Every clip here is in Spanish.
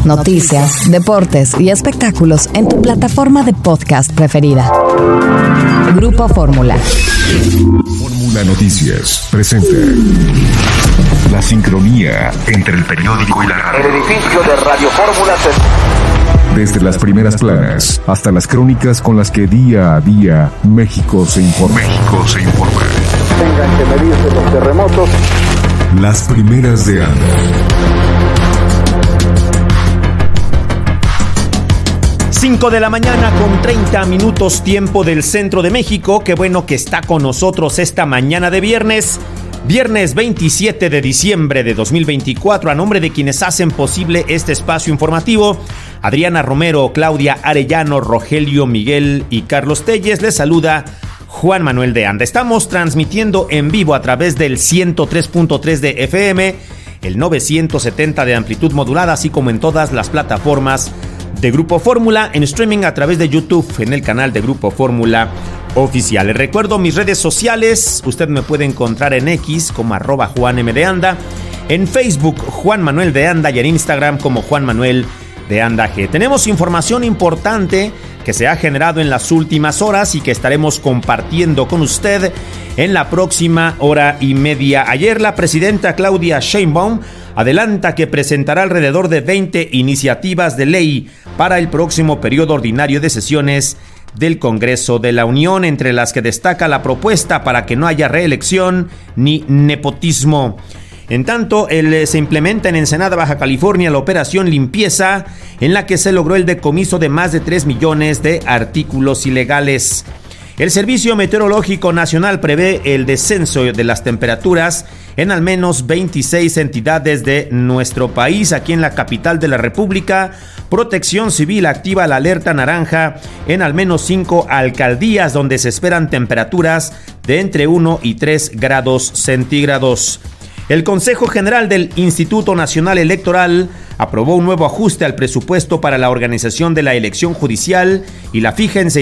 noticias, deportes y espectáculos en tu plataforma de podcast preferida. Grupo Fórmula. Fórmula Noticias presenta la sincronía entre el periódico y la radio. El edificio de Radio Fórmula Desde las primeras planas hasta las crónicas con las que día a día México se informa. tengan que medirse los terremotos. Las primeras de ANDA. 5 de la mañana con 30 minutos tiempo del centro de México. Qué bueno que está con nosotros esta mañana de viernes 27 de diciembre de 2024. A nombre de quienes hacen posible este espacio informativo, Adriana Romero, Claudia Arellano, Rogelio Miguel y Carlos Telles, les saluda Juan Manuel de Anda. Estamos transmitiendo en vivo a través del 103.3 de FM, el 970 de amplitud modulada, así como en todas las plataformas de Grupo Fórmula, en streaming a través de YouTube, en el canal de Grupo Fórmula Oficial. Les recuerdo mis redes sociales. Usted me puede encontrar en X como @JuanMDeAnda, en Facebook Juan Manuel de Anda y en Instagram como Juan Manuel de Anda G. Tenemos información importante que se ha generado en las últimas horas y que estaremos compartiendo con usted en la próxima hora y media. Ayer la presidenta Claudia Sheinbaum adelanta que presentará alrededor de 20 iniciativas de ley para el próximo periodo ordinario de sesiones del Congreso de la Unión, entre las que destaca la propuesta para que no haya reelección ni nepotismo. En tanto, se implementa en Ensenada, Baja California, la operación Limpieza, en la que se logró el decomiso de más de 3 millones de artículos ilegales. El Servicio Meteorológico Nacional prevé el descenso de las temperaturas en al menos 26 entidades de nuestro país. Aquí en la capital de la República, Protección Civil activa la alerta naranja en al menos 5 alcaldías donde se esperan temperaturas de entre 1 y 3 grados centígrados. El Consejo General del Instituto Nacional Electoral aprobó un nuevo ajuste al presupuesto para la organización de la elección judicial y la fija en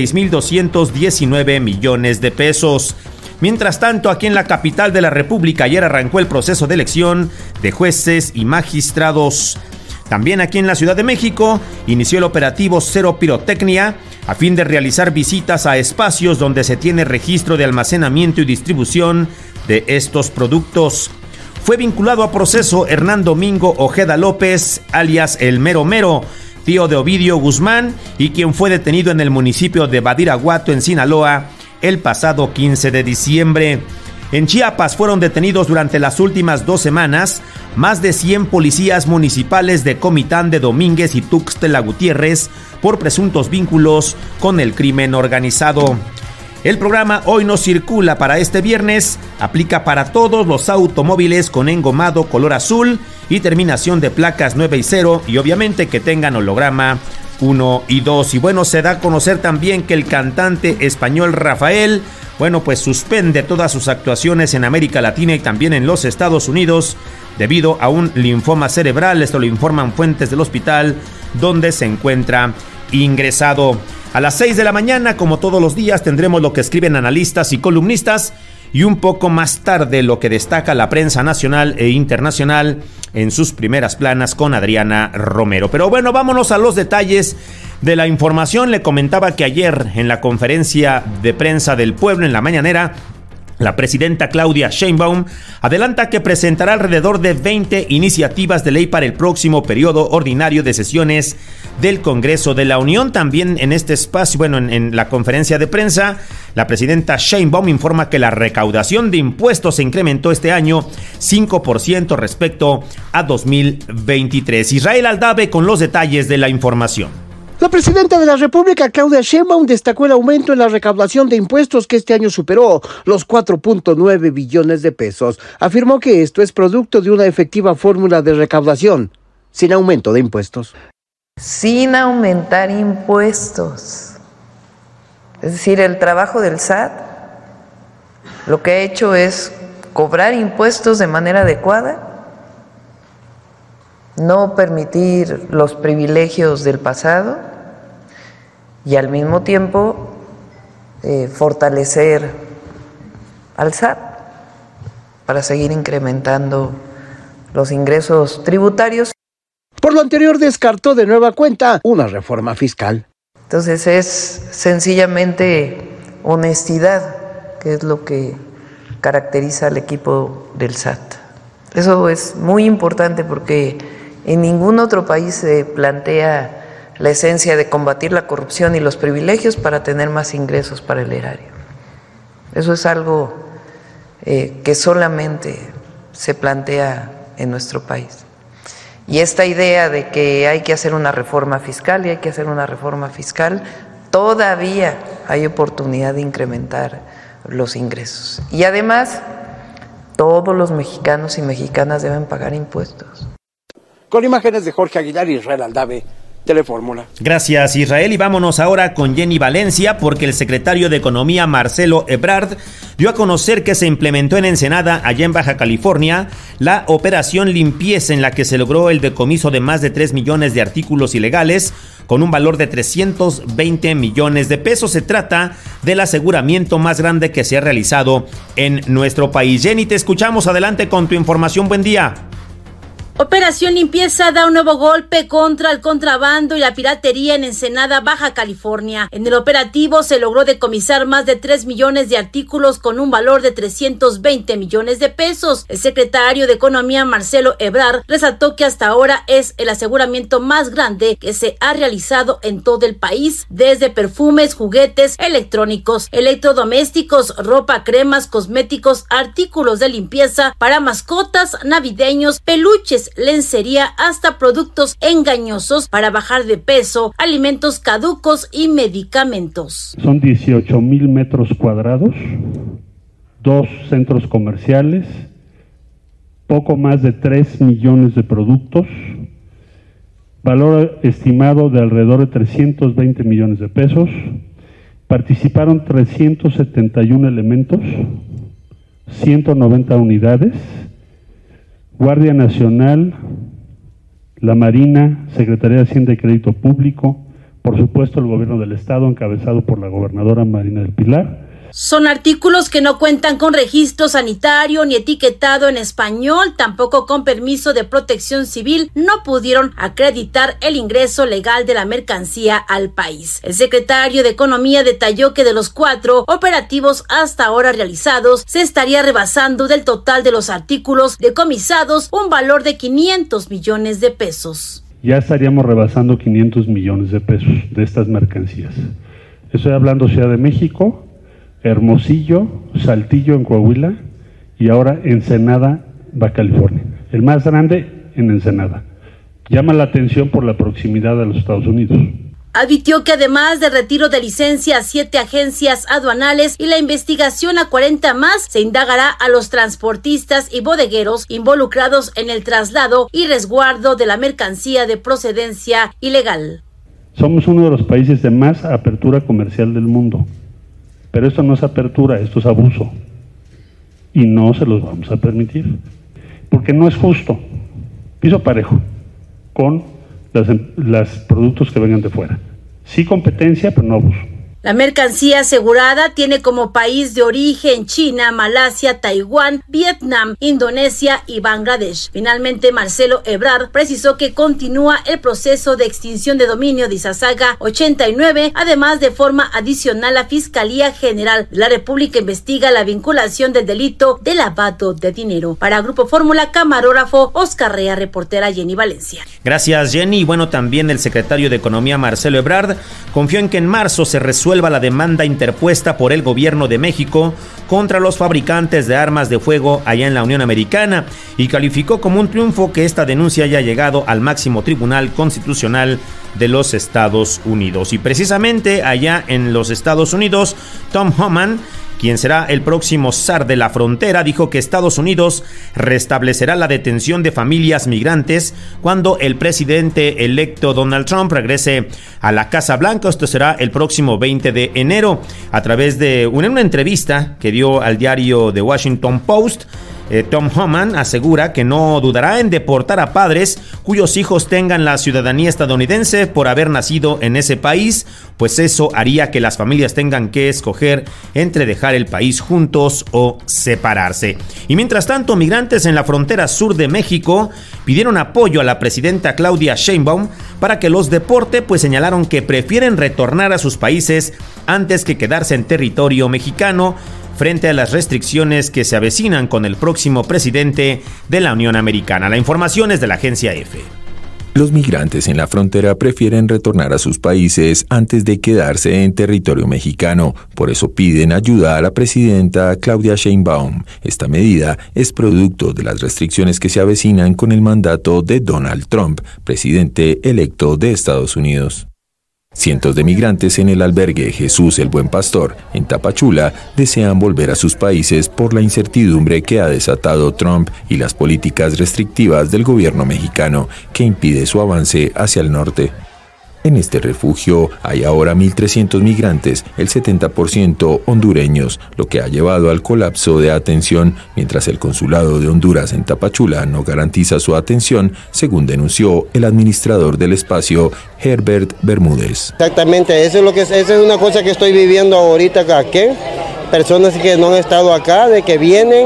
6,219 millones de pesos. Mientras tanto, aquí en la capital de la República ayer arrancó el proceso de elección de jueces y magistrados. También aquí en la Ciudad de México inició el operativo Cero Pirotecnia a fin de realizar visitas a espacios donde se tiene registro de almacenamiento y distribución de estos productos. Fue vinculado a proceso Hernán Domingo Ojeda López, alias El Mero Mero, tío de Ovidio Guzmán, y quien fue detenido en el municipio de Badiraguato, en Sinaloa, el pasado 15 de diciembre. En Chiapas fueron detenidos durante las últimas 2 semanas más de 100 policías municipales de Comitán de Domínguez y Tuxtla Gutiérrez por presuntos vínculos con el crimen organizado. El programa Hoy No Circula para este viernes aplica para todos los automóviles con engomado color azul y terminación de placas 9 y 0 y obviamente que tengan holograma 1 y 2. Y bueno, se da a conocer también que el cantante español Rafael, pues suspende todas sus actuaciones en América Latina y también en los Estados Unidos debido a un linfoma cerebral. Esto lo informan fuentes del hospital donde se encuentra ingresado. A las 6 de la mañana, como todos los días, tendremos lo que escriben analistas y columnistas y un poco más tarde lo que destaca la prensa nacional e internacional en sus primeras planas con Adriana Romero. Pero bueno, vámonos a los detalles de la información. Le comentaba que ayer en la conferencia de prensa del pueblo en la mañanera, la presidenta Claudia Sheinbaum adelanta que presentará alrededor de 20 iniciativas de ley para el próximo periodo ordinario de sesiones del Congreso de la Unión. También en este espacio, en la conferencia de prensa, la presidenta Sheinbaum informa que la recaudación de impuestos se incrementó este año 5% respecto a 2023. Israel Aldave con los detalles de la información. La presidenta de la República, Claudia Sheinbaum, destacó el aumento en la recaudación de impuestos que este año superó los 4.9 billones de pesos. Afirmó que esto es producto de una efectiva fórmula de recaudación, sin aumento de impuestos. Sin aumentar impuestos. Es decir, el trabajo del SAT lo que ha hecho es cobrar impuestos de manera adecuada, no permitir los privilegios del pasado y al mismo tiempo fortalecer al SAT para seguir incrementando los ingresos tributarios. Por lo anterior, descartó de nueva cuenta una reforma fiscal. Entonces es sencillamente honestidad, que es lo que caracteriza al equipo del SAT. Eso es muy importante porque en ningún otro país se plantea la esencia de combatir la corrupción y los privilegios para tener más ingresos para el erario. Eso es algo que solamente se plantea en nuestro país. Y esta idea de que hay que hacer una reforma fiscal todavía hay oportunidad de incrementar los ingresos. Y además, todos los mexicanos y mexicanas deben pagar impuestos. Con imágenes de Jorge Aguilar y Israel Aldave, Telefórmula. Gracias, Israel, y vámonos ahora con Jenny Valencia, porque el secretario de Economía, Marcelo Ebrard, dio a conocer que se implementó en Ensenada, allá en Baja California, la operación limpieza, en la que se logró el decomiso de más de 3 millones de artículos ilegales con un valor de 320 millones de pesos. Se trata del aseguramiento más grande que se ha realizado en nuestro país. Jenny, te escuchamos, adelante con tu información, buen día. Operación Limpieza da un nuevo golpe contra el contrabando y la piratería en Ensenada, Baja California. En el operativo se logró decomisar más de 3 millones de artículos con un valor de 320 millones de pesos. El secretario de Economía, Marcelo Ebrard, resaltó que hasta ahora es el aseguramiento más grande que se ha realizado en todo el país, desde perfumes, juguetes, electrónicos, electrodomésticos, ropa, cremas, cosméticos, artículos de limpieza para mascotas, navideños, peluches, lencería, hasta productos engañosos para bajar de peso, alimentos caducos y medicamentos. Son 18,000 metros cuadrados, 2 centros comerciales, poco más de 3 millones de productos, valor estimado de alrededor de 320 millones de pesos. Participaron 371 elementos, 190 unidades, Guardia Nacional, la Marina, Secretaría de Hacienda y Crédito Público, por supuesto el Gobierno del Estado, encabezado por la gobernadora Marina del Pilar. Son artículos que no cuentan con registro sanitario ni etiquetado en español, tampoco con permiso de protección civil, no pudieron acreditar el ingreso legal de la mercancía al país. El secretario de Economía detalló que de los 4 operativos hasta ahora realizados, se estaría rebasando del total de los artículos decomisados un valor de 500 millones de pesos. Ya estaríamos rebasando 500 millones de pesos de estas mercancías. Estoy hablando Ciudad de México, Hermosillo, Saltillo en Coahuila y ahora Ensenada, Baja California. El más grande en Ensenada. Llama la atención por la proximidad a los Estados Unidos. Advirtió que además de retiro de licencia a 7 agencias aduanales y la investigación a 40 más, se indagará a los transportistas y bodegueros involucrados en el traslado y resguardo de la mercancía de procedencia ilegal. Somos uno de los países de más apertura comercial del mundo. Pero esto no es apertura, esto es abuso. Y no se los vamos a permitir. Porque no es justo. Piso parejo con los productos que vengan de fuera. Sí competencia, pero no abuso. La mercancía asegurada tiene como país de origen China, Malasia, Taiwán, Vietnam, Indonesia y Bangladesh. Finalmente, Marcelo Ebrard precisó que continúa el proceso de extinción de dominio de Izazaga 89. Además, de forma adicional, la Fiscalía General de la República investiga la vinculación del delito de lavado de dinero. Para Grupo Fórmula, camarógrafo Oscar Rea, reportera Jenny Valencia. Gracias, Jenny. Bueno, también el secretario de Economía, Marcelo Ebrard, confió en que en marzo se resuelva la demanda interpuesta por el gobierno de México contra los fabricantes de armas de fuego allá en la Unión Americana, y calificó como un triunfo que esta denuncia haya llegado al máximo tribunal constitucional de los Estados Unidos. Y precisamente allá en los Estados Unidos, Tom Homan, quien será el próximo zar de la frontera, dijo que Estados Unidos restablecerá la detención de familias migrantes cuando el presidente electo Donald Trump regrese a la Casa Blanca. Esto será el próximo 20 de enero. A través de una entrevista que dio al diario The Washington Post, Tom Homan asegura que no dudará en deportar a padres cuyos hijos tengan la ciudadanía estadounidense por haber nacido en ese país, pues eso haría que las familias tengan que escoger entre dejar el país juntos o separarse. Y mientras tanto, migrantes en la frontera sur de México pidieron apoyo a la presidenta Claudia Sheinbaum para que los deporte, pues señalaron que prefieren retornar a sus países antes que quedarse en territorio mexicano frente a las restricciones que se avecinan con el próximo presidente de la Unión Americana. La información es de la agencia EFE. Los migrantes en la frontera prefieren retornar a sus países antes de quedarse en territorio mexicano. Por eso piden ayuda a la presidenta Claudia Sheinbaum. Esta medida es producto de las restricciones que se avecinan con el mandato de Donald Trump, presidente electo de Estados Unidos. Cientos de migrantes en el albergue Jesús el Buen Pastor, en Tapachula, desean volver a sus países por la incertidumbre que ha desatado Trump y las políticas restrictivas del gobierno mexicano, que impide su avance hacia el norte. En este refugio hay ahora 1.300 migrantes, el 70% hondureños, lo que ha llevado al colapso de atención, mientras el consulado de Honduras en Tapachula no garantiza su atención, según denunció el administrador del espacio, Herbert Bermúdez. Exactamente, esa es una cosa que estoy viviendo ahorita aquí. Personas que no han estado acá, de que vienen,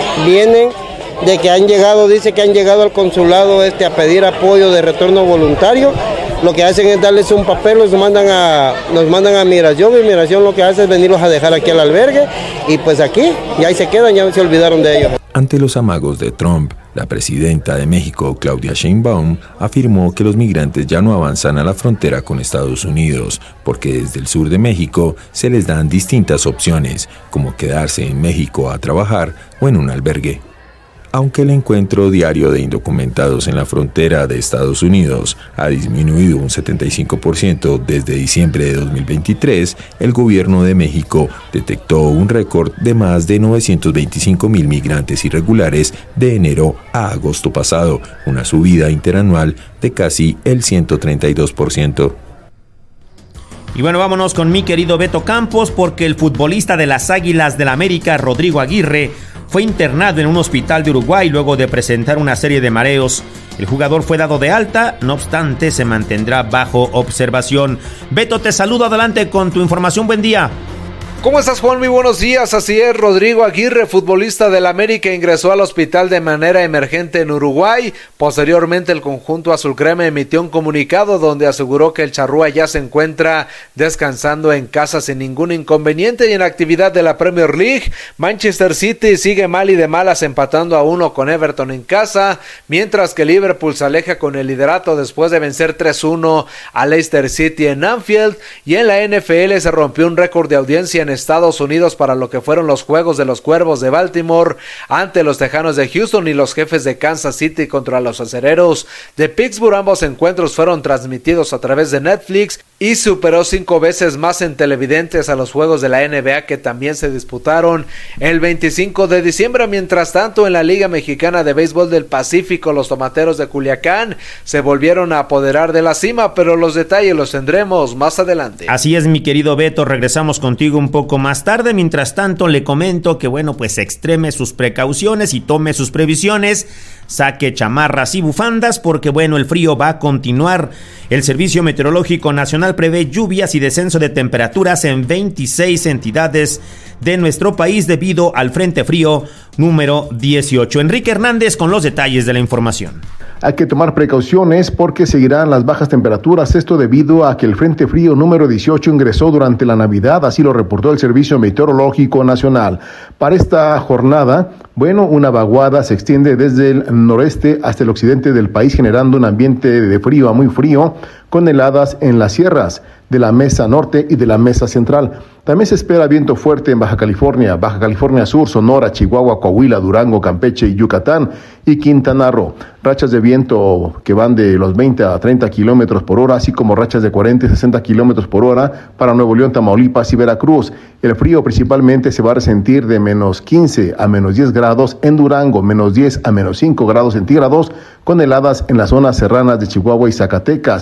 de que han llegado, dice que han llegado al consulado a pedir apoyo de retorno voluntario. Lo que hacen es darles un papel, nos mandan a Migración, y Migración lo que hace es venirlos a dejar aquí al albergue, y pues aquí, y ahí se quedan, ya se olvidaron de ellos. Ante los amagos de Trump, la presidenta de México, Claudia Sheinbaum, afirmó que los migrantes ya no avanzan a la frontera con Estados Unidos, porque desde el sur de México se les dan distintas opciones, como quedarse en México a trabajar o en un albergue. Aunque el encuentro diario de indocumentados en la frontera de Estados Unidos ha disminuido un 75% desde diciembre de 2023, el gobierno de México detectó un récord de más de 925,000 migrantes irregulares de enero a agosto pasado, una subida interanual de casi el 132%. Y bueno, vámonos con mi querido Beto Campos, porque el futbolista de las Águilas del América, Rodrigo Aguirre, fue internado en un hospital de Uruguay luego de presentar una serie de mareos. El jugador fue dado de alta, no obstante se mantendrá bajo observación. Beto, te saludo, adelante con tu información, buen día. ¿Cómo estás, Juan? Muy buenos días. Así es, Rodrigo Aguirre, futbolista del América, ingresó al hospital de manera emergente en Uruguay. Posteriormente, el conjunto azulcrema emitió un comunicado donde aseguró que el charrúa ya se encuentra descansando en casa sin ningún inconveniente. Y en actividad de la Premier League, Manchester City sigue mal y de malas, empatando a 1 con Everton en casa, mientras que Liverpool se aleja con el liderato después de vencer 3-1 a Leicester City en Anfield. Y en la NFL se rompió un récord de audiencia en Estados Unidos para lo que fueron los juegos de los Cuervos de Baltimore ante los Tejanos de Houston y los Jefes de Kansas City contra los Acereros de Pittsburgh. Ambos encuentros fueron transmitidos a través de Netflix y superó 5 veces más en televidentes a los juegos de la NBA, que también se disputaron el 25 de diciembre. Mientras tanto, en la Liga Mexicana de Béisbol del Pacífico, los Tomateros de Culiacán se volvieron a apoderar de la cima, pero los detalles los tendremos más adelante. Así es, mi querido Beto, regresamos contigo un poco más tarde. Mientras tanto, le comento que pues extreme sus precauciones y tome sus previsiones, saque chamarras y bufandas, porque el frío va a continuar. El Servicio Meteorológico Nacional prevé lluvias y descenso de temperaturas en 26 entidades de nuestro país debido al Frente Frío número 18. Enrique Hernández con los detalles de la información. Hay que tomar precauciones porque seguirán las bajas temperaturas, esto debido a que el Frente Frío número 18 ingresó durante la Navidad, así lo reportó el Servicio Meteorológico Nacional. Para esta jornada, una vaguada se extiende desde el noreste hasta el occidente del país, generando un ambiente de frío a muy frío, con heladas en las sierras de la Mesa Norte y de la Mesa Central. También se espera viento fuerte en Baja California Sur, Sonora, Chihuahua, Coahuila, Durango, Campeche, Yucatán y Quintana Roo. Rachas de viento que van de los 20 a 30 kilómetros por hora, así como rachas de 40 y 60 kilómetros por hora para Nuevo León, Tamaulipas y Veracruz. El frío principalmente se va a resentir de menos 15 a menos 10 grados en Durango, menos 10 a menos 5 grados centígrados, con heladas en las zonas serranas de Chihuahua y Zacatecas, de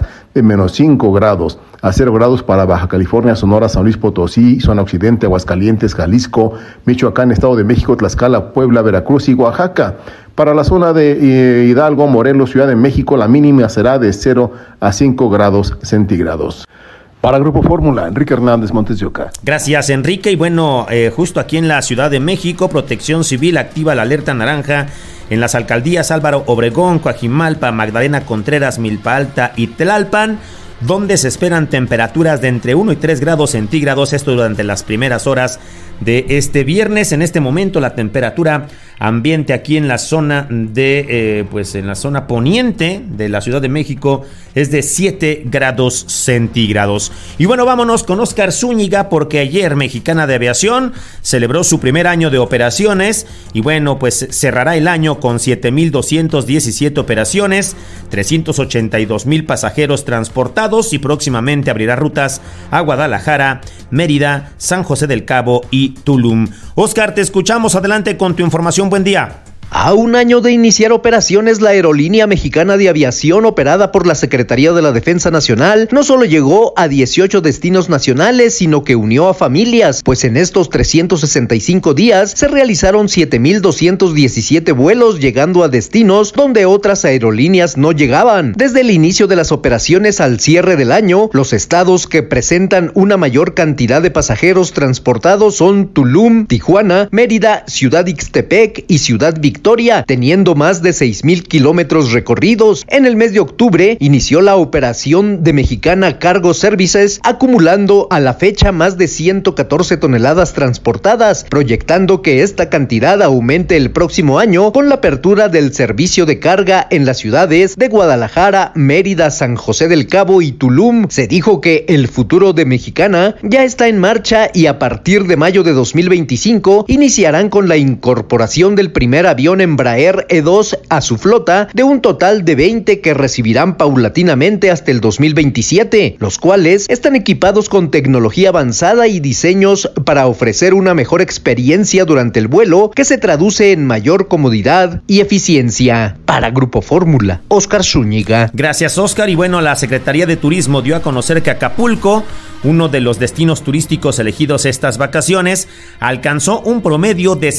de -5 grados. A 0 grados para Baja California, Sonora, San Luis Potosí, zona occidente, Aguascalientes, Jalisco, Michoacán, Estado de México, Tlaxcala, Puebla, Veracruz y Oaxaca. Para la zona de Hidalgo, Morelos, Ciudad de México, la mínima será de 0 a 5 grados centígrados. Para Grupo Fórmula, Enrique Hernández, Montes de Oca. Gracias, Enrique. Y bueno, justo aquí en la Ciudad de México, Protección Civil activa la alerta naranja en las alcaldías Álvaro Obregón, Coajimalpa, Magdalena Contreras, Milpa Alta y Tlalpan, donde se esperan temperaturas de entre 1 y 3 grados centígrados, esto durante las primeras horas de este viernes. En este momento la temperatura ambiente aquí en la zona de, en la zona poniente de la Ciudad de México es de 7 grados centígrados. Y bueno, vámonos con Oscar Zúñiga, porque ayer Mexicana de Aviación celebró su primer año de operaciones y bueno, pues cerrará el año con 7,217 operaciones, 382,000 pasajeros transportados y próximamente abrirá rutas a Guadalajara, Mérida, San José del Cabo y Tulum. Oscar, te escuchamos, adelante con tu información, buen día. A un año de iniciar operaciones, la Aerolínea Mexicana de Aviación, operada por la Secretaría de la Defensa Nacional, no solo llegó a 18 destinos nacionales, sino que unió a familias, pues en estos 365 días se realizaron 7,217 vuelos, llegando a destinos donde otras aerolíneas no llegaban. Desde el inicio de las operaciones al cierre del año, los estados que presentan una mayor cantidad de pasajeros transportados son Tulum, Tijuana, Mérida, Ciudad Ixtepec y Ciudad Victoria, teniendo más de 6,000 kilómetros recorridos. En el mes de octubre inició la operación de Mexicana Cargo Services, acumulando a la fecha más de 114 toneladas transportadas, proyectando que esta cantidad aumente el próximo año con la apertura del servicio de carga en las ciudades de Guadalajara, Mérida, San José del Cabo y Tulum. Se dijo que el futuro de Mexicana ya está en marcha y a partir de mayo de 2025 iniciarán con la incorporación del primer avión Embraer E2 a su flota, de un total de 20 que recibirán paulatinamente hasta el 2027, los cuales están equipados con tecnología avanzada y diseños para ofrecer una mejor experiencia durante el vuelo, que se traduce en mayor comodidad y eficiencia. Para Grupo Fórmula, Oscar Zúñiga. Gracias, Oscar. Y bueno, la Secretaría de Turismo dio a conocer que Acapulco, uno de los destinos turísticos elegidos estas vacaciones, alcanzó un promedio de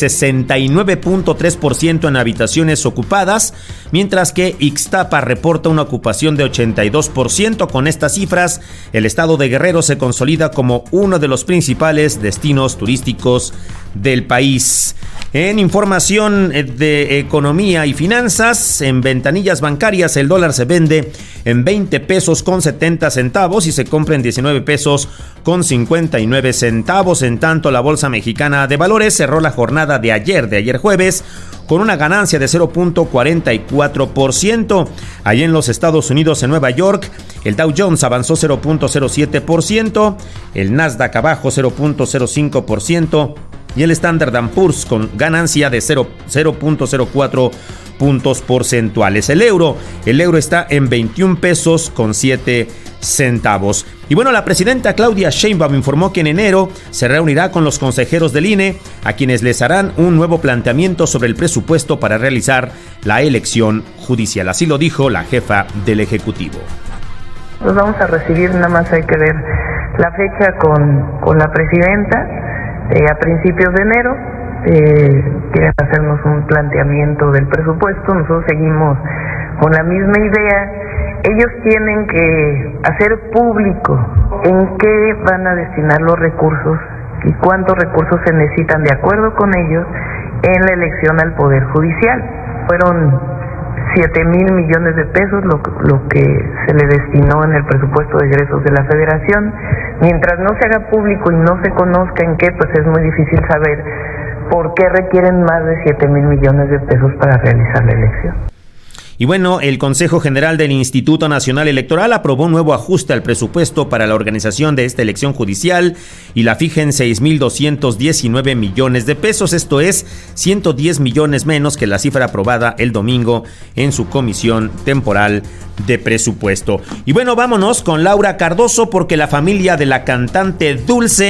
69.3% en habitaciones ocupadas, mientras que Ixtapa reporta una ocupación de 82%. Con estas cifras, el estado de Guerrero se consolida como uno de los principales destinos turísticos del país. En información de economía y finanzas, en ventanillas bancarias el dólar se vende en 20 pesos con 70 centavos y se compra en 19 pesos con 59 centavos. En tanto, la Bolsa Mexicana de Valores cerró la jornada de ayer jueves, con una ganancia de 0.44%. Allí en los Estados Unidos, en Nueva York, el Dow Jones avanzó 0.07%, el Nasdaq abajo 0.05%, y el Standard & Poor's con ganancia de 0.04 puntos porcentuales. El euro está en 21 pesos con 7 centavos. Y bueno, la presidenta Claudia Sheinbaum informó que en enero se reunirá con los consejeros del INE, a quienes les harán un nuevo planteamiento sobre el presupuesto para realizar la elección judicial. Así lo dijo la jefa del Ejecutivo. Los vamos a recibir, nada más hay que ver la fecha con la presidenta. A principios de enero quieren hacernos un planteamiento del presupuesto. Nosotros seguimos con la misma idea. Ellos tienen que hacer público en qué van a destinar los recursos y cuántos recursos se necesitan, de acuerdo con ellos, en la elección al Poder Judicial. Fueron 7,000 millones de pesos lo que se le destinó en el presupuesto de egresos de la Federación. Mientras no se haga público y no se conozca en qué, pues es muy difícil saber por qué requieren más de 7,000 millones de pesos para realizar la elección. Y bueno, el Consejo General del Instituto Nacional Electoral aprobó un nuevo ajuste al presupuesto para la organización de esta elección judicial y la fija en 6,219 millones de pesos. Esto es 110 millones menos que la cifra aprobada el domingo en su comisión temporal de presupuesto. Y bueno, vámonos con Laura Cardoso, porque la familia de la cantante Dulce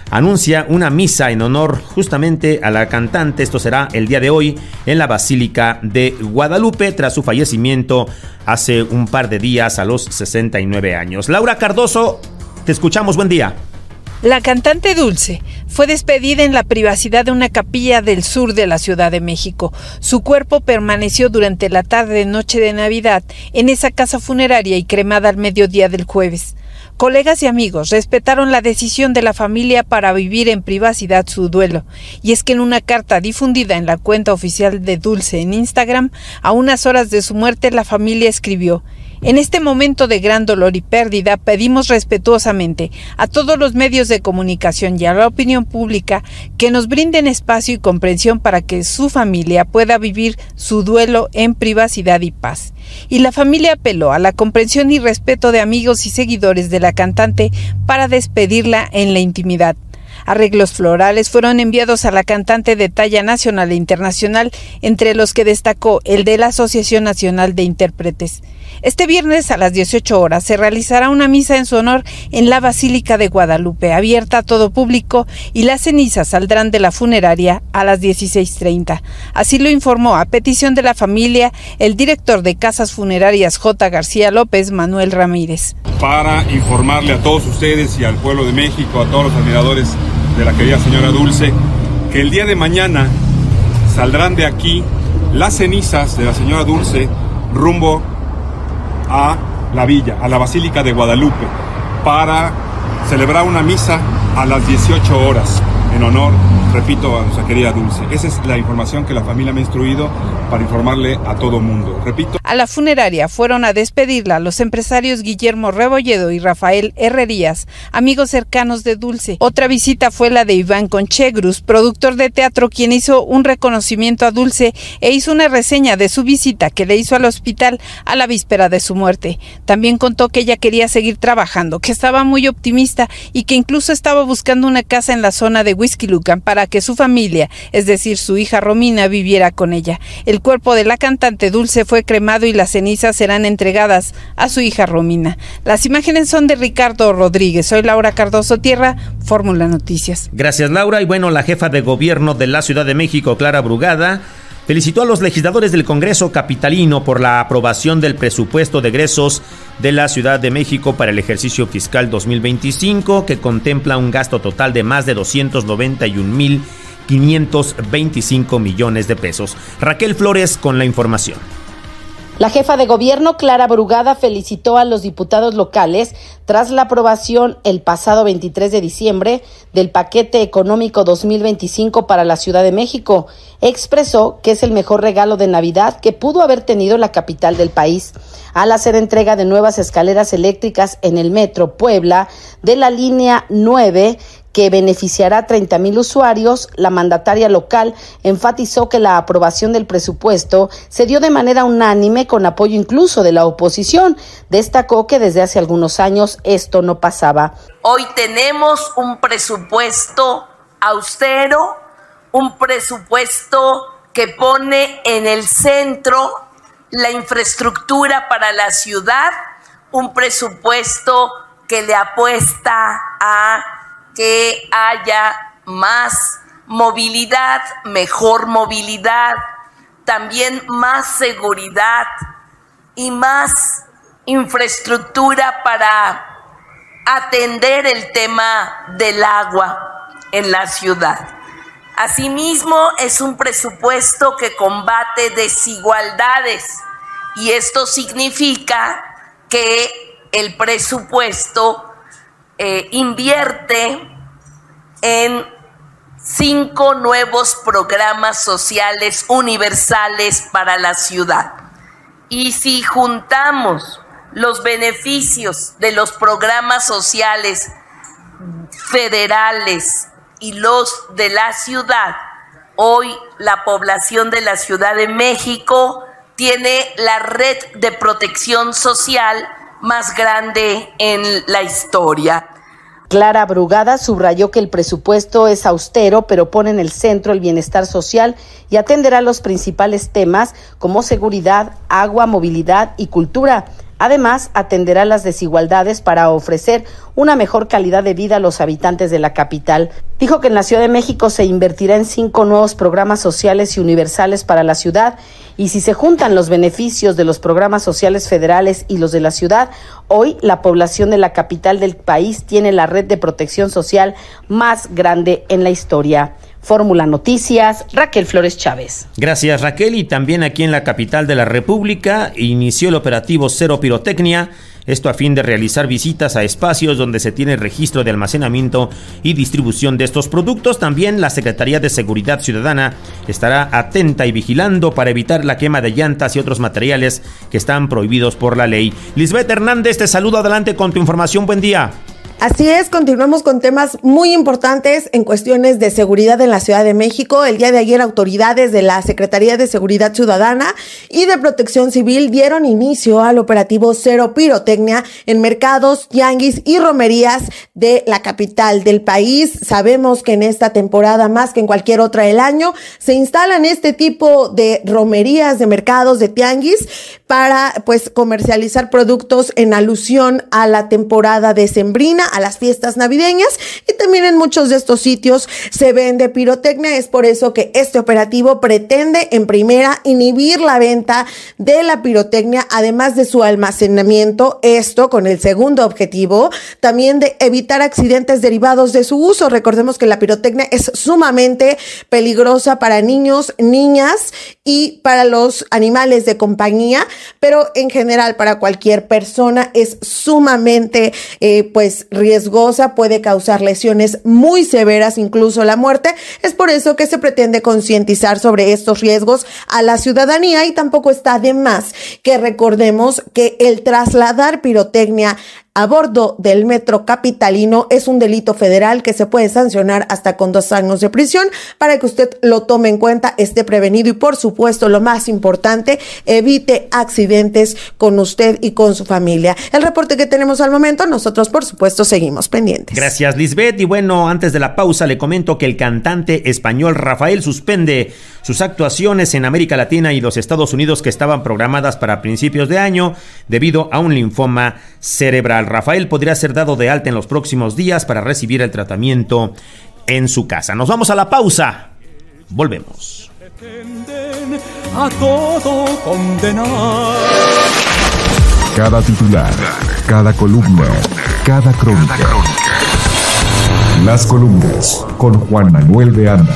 anuncia una misa en honor justamente a la cantante. Esto será el día de hoy en la Basílica de Guadalupe tras su fallecimiento hace un par de días a los 69 años. Laura Cardoso, te escuchamos, buen día. La cantante Dulce fue despedida en la privacidad de una capilla del sur de la Ciudad de México. Su cuerpo permaneció durante la tarde-noche de Navidad en esa casa funeraria y cremada al mediodía del jueves. Colegas y amigos respetaron la decisión de la familia para vivir en privacidad su duelo. Y es que en una carta difundida en la cuenta oficial de Dulce en Instagram, a unas horas de su muerte, la familia escribió: en este momento de gran dolor y pérdida, pedimos respetuosamente a todos los medios de comunicación y a la opinión pública que nos brinden espacio y comprensión para que su familia pueda vivir su duelo en privacidad y paz. Y la familia apeló a la comprensión y respeto de amigos y seguidores de la cantante para despedirla en la intimidad. Arreglos florales fueron enviados a la cantante de talla nacional e internacional, entre los que destacó el de la Asociación Nacional de Intérpretes. Este viernes a las 18 horas se realizará una misa en su honor en la Basílica de Guadalupe, abierta a todo público, y las cenizas saldrán de la funeraria a las 16:30. Así lo informó, a petición de la familia, el director de Casas Funerarias J. García López, Manuel Ramírez. Para informarle a todos ustedes y al pueblo de México, a todos los admiradores de la querida señora Dulce, que el día de mañana saldrán de aquí las cenizas de la señora Dulce rumbo a la villa, a la Basílica de Guadalupe, para celebrar una misa a las 18 horas en honor, repito, a nuestra querida Dulce. Esa es la información que la familia me ha instruido para informarle a todo mundo. Repito. A la funeraria fueron a despedirla los empresarios Guillermo Rebolledo y Rafael Herrerías, amigos cercanos de Dulce. Otra visita fue la de Iván Conchegrus, productor de teatro, quien hizo un reconocimiento a Dulce e hizo una reseña de su visita que le hizo al hospital a la víspera de su muerte. También contó que ella quería seguir trabajando, que estaba muy optimista y que incluso estaba buscando una casa en la zona de Huixquilucan para que su familia, es decir, su hija Romina, viviera con ella. El cuerpo de la cantante Dulce fue cremado y las cenizas serán entregadas a su hija Romina. Las imágenes son de Ricardo Rodríguez. Soy Laura Cardoso Tierra, Fórmula Noticias. Gracias, Laura. Y bueno, la jefa de gobierno de la Ciudad de México, Clara Brugada, felicitó a los legisladores del Congreso capitalino por la aprobación del presupuesto de egresos de la Ciudad de México para el ejercicio fiscal 2025, que contempla un gasto total de más de 291,525 millones de pesos. Raquel Flores con la información. La jefa de gobierno, Clara Brugada, felicitó a los diputados locales tras la aprobación el pasado 23 de diciembre del paquete económico 2025 para la Ciudad de México. Expresó que es el mejor regalo de Navidad que pudo haber tenido la capital del país, al hacer entrega de nuevas escaleras eléctricas en el Metro Puebla de la línea 9, que beneficiará a 30,000 usuarios. La mandataria local enfatizó que la aprobación del presupuesto se dio de manera unánime, con apoyo incluso de la oposición. Destacó que desde hace algunos años esto no pasaba. Hoy tenemos un presupuesto austero, un presupuesto que pone en el centro la infraestructura para la ciudad, un presupuesto que le apuesta a que haya más movilidad, mejor movilidad, también más seguridad y más infraestructura para atender el tema del agua en la ciudad. Asimismo, es un presupuesto que combate desigualdades, y esto significa que el presupuesto invierte en 5 nuevos programas sociales universales para la ciudad. Y si juntamos los beneficios de los programas sociales federales y los de la ciudad, hoy la población de la Ciudad de México tiene la red de protección social más grande en la historia. Clara Brugada subrayó que el presupuesto es austero, pero pone en el centro el bienestar social y atenderá los principales temas como seguridad, agua, movilidad y cultura. Además, atenderá las desigualdades para ofrecer una mejor calidad de vida a los habitantes de la capital. Dijo que en la Ciudad de México se invertirá en 5 nuevos programas sociales y universales para la ciudad, y si se juntan los beneficios de los programas sociales federales y los de la ciudad, hoy la población de la capital del país tiene la red de protección social más grande en la historia. Fórmula Noticias, Raquel Flores Chávez. Gracias, Raquel. Y también aquí en la capital de la República inició el operativo Cero Pirotecnia, esto a fin de realizar visitas a espacios donde se tiene registro de almacenamiento y distribución de estos productos. También la Secretaría de Seguridad Ciudadana estará atenta y vigilando para evitar la quema de llantas y otros materiales que están prohibidos por la ley. Lisbeth Hernández, te saludo, adelante con tu información. Buen día. Así es, continuamos con temas muy importantes en cuestiones de seguridad en la Ciudad de México. El día de ayer, autoridades de la Secretaría de Seguridad Ciudadana y de Protección Civil dieron inicio al operativo Cero Pirotecnia en mercados, tianguis y romerías de la capital del país. Sabemos que en esta temporada, más que en cualquier otra del año, se instalan este tipo de romerías, de mercados, de tianguis, para comercializar productos en alusión a la temporada decembrina, a las fiestas navideñas, y también en muchos de estos sitios se vende pirotecnia. Es por eso que este operativo pretende en primera inhibir la venta de la pirotecnia, además de su almacenamiento, esto con el segundo objetivo también de evitar accidentes derivados de su uso. Recordemos que la pirotecnia es sumamente peligrosa para niños, niñas y para los animales de compañía, pero en general para cualquier persona es sumamente riesgosa, puede causar lesiones muy severas, incluso la muerte. Es por eso que se pretende concientizar sobre estos riesgos a la ciudadanía, y tampoco está de más que recordemos que el trasladar pirotecnia a bordo del metro capitalino es un delito federal que se puede sancionar hasta con 2 años de prisión. Para que usted lo tome en cuenta, esté prevenido y, por supuesto, lo más importante, evite accidentes con usted y con su familia. El reporte que tenemos al momento, nosotros por supuesto seguimos pendientes. Gracias, Lisbeth. Y bueno, antes de la pausa le comento que el cantante español Rafael suspende sus actuaciones en América Latina y los Estados Unidos que estaban programadas para principios de año debido a un linfoma cerebral. Rafael podría ser dado de alta en los próximos días para recibir el tratamiento en su casa. Nos vamos a la pausa. Volvemos. A todo condenar. Cada titular, cada columna, cada crónica. Las columnas con Juan Manuel de Anda.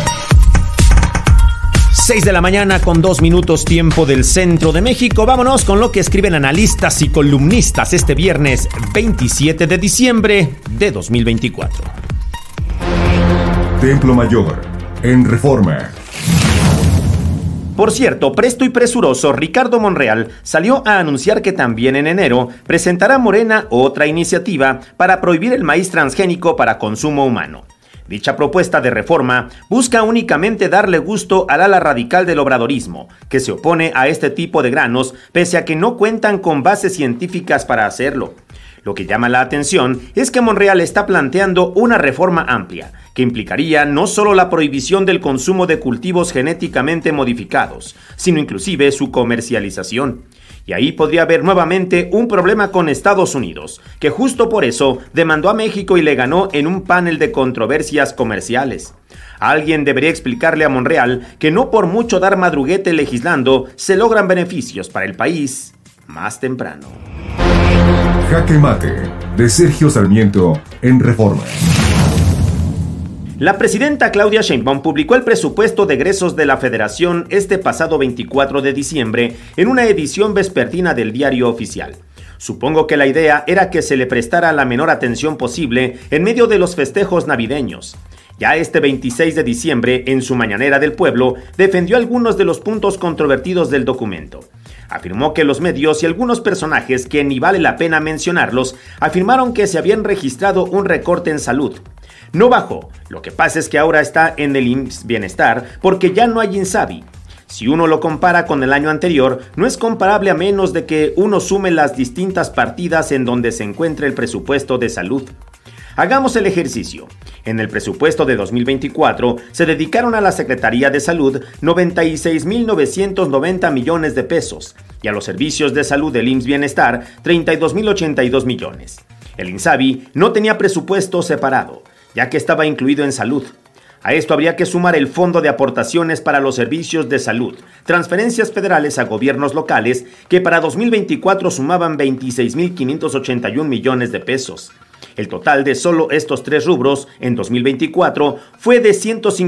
6 de la mañana con 2 minutos tiempo del centro de México. Vámonos con lo que escriben analistas y columnistas este viernes 27 de diciembre de 2024. Templo Mayor, en Reforma. Por cierto, presto y presuroso, Ricardo Monreal salió a anunciar que también en enero presentará Morena otra iniciativa para prohibir el maíz transgénico para consumo humano. Dicha propuesta de reforma busca únicamente darle gusto al ala radical del obradorismo, que se opone a este tipo de granos pese a que no cuentan con bases científicas para hacerlo. Lo que llama la atención es que Monreal está planteando una reforma amplia, que implicaría no solo la prohibición del consumo de cultivos genéticamente modificados, sino inclusive su comercialización. Y ahí podría haber nuevamente un problema con Estados Unidos, que justo por eso demandó a México y le ganó en un panel de controversias comerciales. Alguien debería explicarle a Monreal que no por mucho dar madruguete legislando se logran beneficios para el país más temprano. Jaque Mate, de Sergio Sarmiento, en Reforma. La presidenta Claudia Sheinbaum publicó el presupuesto de egresos de la Federación este pasado 24 de diciembre en una edición vespertina del Diario Oficial. Supongo que la idea era que se le prestara la menor atención posible en medio de los festejos navideños. Ya este 26 de diciembre, en su Mañanera del Pueblo, defendió algunos de los puntos controvertidos del documento. Afirmó que los medios y algunos personajes, que ni vale la pena mencionarlos, afirmaron que se habían registrado un recorte en salud. No bajó, lo que pasa es que ahora está en el IMSS Bienestar porque ya no hay INSABI. Si uno lo compara con el año anterior, no es comparable a menos de que uno sume las distintas partidas en donde se encuentra el presupuesto de salud. Hagamos el ejercicio. En el presupuesto de 2024 se dedicaron a la Secretaría de Salud 96.990 millones de pesos, y a los servicios de salud del IMSS Bienestar 32.082 millones. El INSABI no tenía presupuesto separado, ya que estaba incluido en salud. A esto habría que sumar el Fondo de Aportaciones para los Servicios de Salud, transferencias federales a gobiernos locales que para 2024 sumaban 26.581 millones de pesos. El total de solo estos tres rubros en 2024 fue de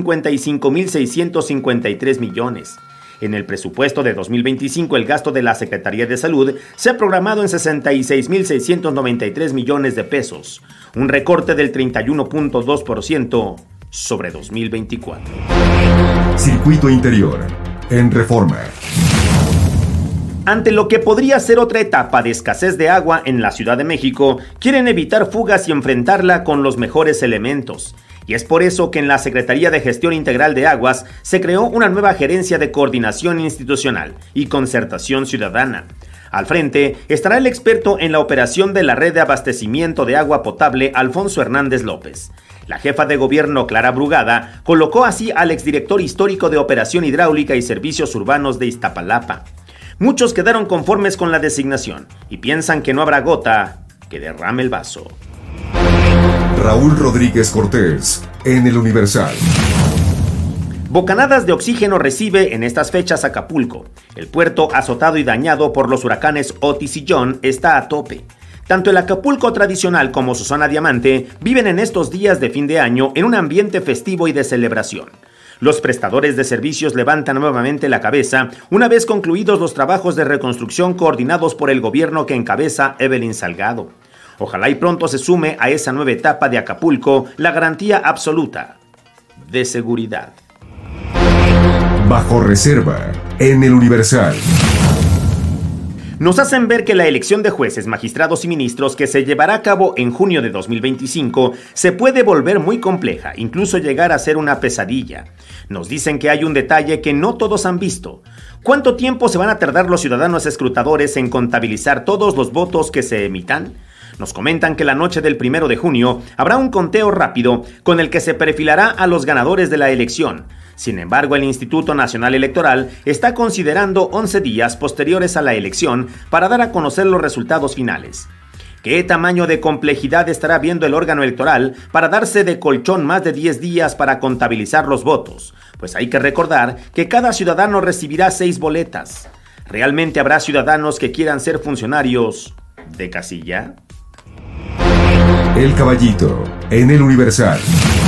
155.653 millones. En el presupuesto de 2025, el gasto de la Secretaría de Salud se ha programado en 66.693 millones de pesos, un recorte del 31.2% sobre 2024. Circuito Interior, en Reforma. Ante lo que podría ser otra etapa de escasez de agua en la Ciudad de México, quieren evitar fugas y enfrentarla con los mejores elementos. Y es por eso que en la Secretaría de Gestión Integral de Aguas se creó una nueva gerencia de coordinación institucional y concertación ciudadana. Al frente estará el experto en la operación de la red de abastecimiento de agua potable, Alfonso Hernández López. La jefa de gobierno, Clara Brugada, colocó así al exdirector histórico de Operación Hidráulica y Servicios Urbanos de Iztapalapa. Muchos quedaron conformes con la designación y piensan que no habrá gota que derrame el vaso. Raúl Rodríguez Cortés, en El Universal. Bocanadas de oxígeno recibe en estas fechas Acapulco. El puerto, azotado y dañado por los huracanes Otis y John, está a tope. Tanto el Acapulco tradicional como su zona diamante viven en estos días de fin de año en un ambiente festivo y de celebración. Los prestadores de servicios levantan nuevamente la cabeza una vez concluidos los trabajos de reconstrucción coordinados por el gobierno que encabeza Evelyn Salgado. Ojalá y pronto se sume a esa nueva etapa de Acapulco la garantía absoluta de seguridad. Bajo reserva, en El Universal. Nos hacen ver que la elección de jueces, magistrados y ministros que se llevará a cabo en junio de 2025 se puede volver muy compleja, incluso llegar a ser una pesadilla. Nos dicen que hay un detalle que no todos han visto. ¿Cuánto tiempo se van a tardar los ciudadanos escrutadores en contabilizar todos los votos que se emitan? Nos comentan que la noche del 1 de junio habrá un conteo rápido con el que se perfilará a los ganadores de la elección. Sin embargo, el Instituto Nacional Electoral está considerando 11 días posteriores a la elección para dar a conocer los resultados finales. ¿Qué tamaño de complejidad estará viendo el órgano electoral para darse de colchón más de 10 días para contabilizar los votos? Pues hay que recordar que cada ciudadano recibirá 6 boletas. ¿Realmente habrá ciudadanos que quieran ser funcionarios de casilla? El Caballito, en El Universal.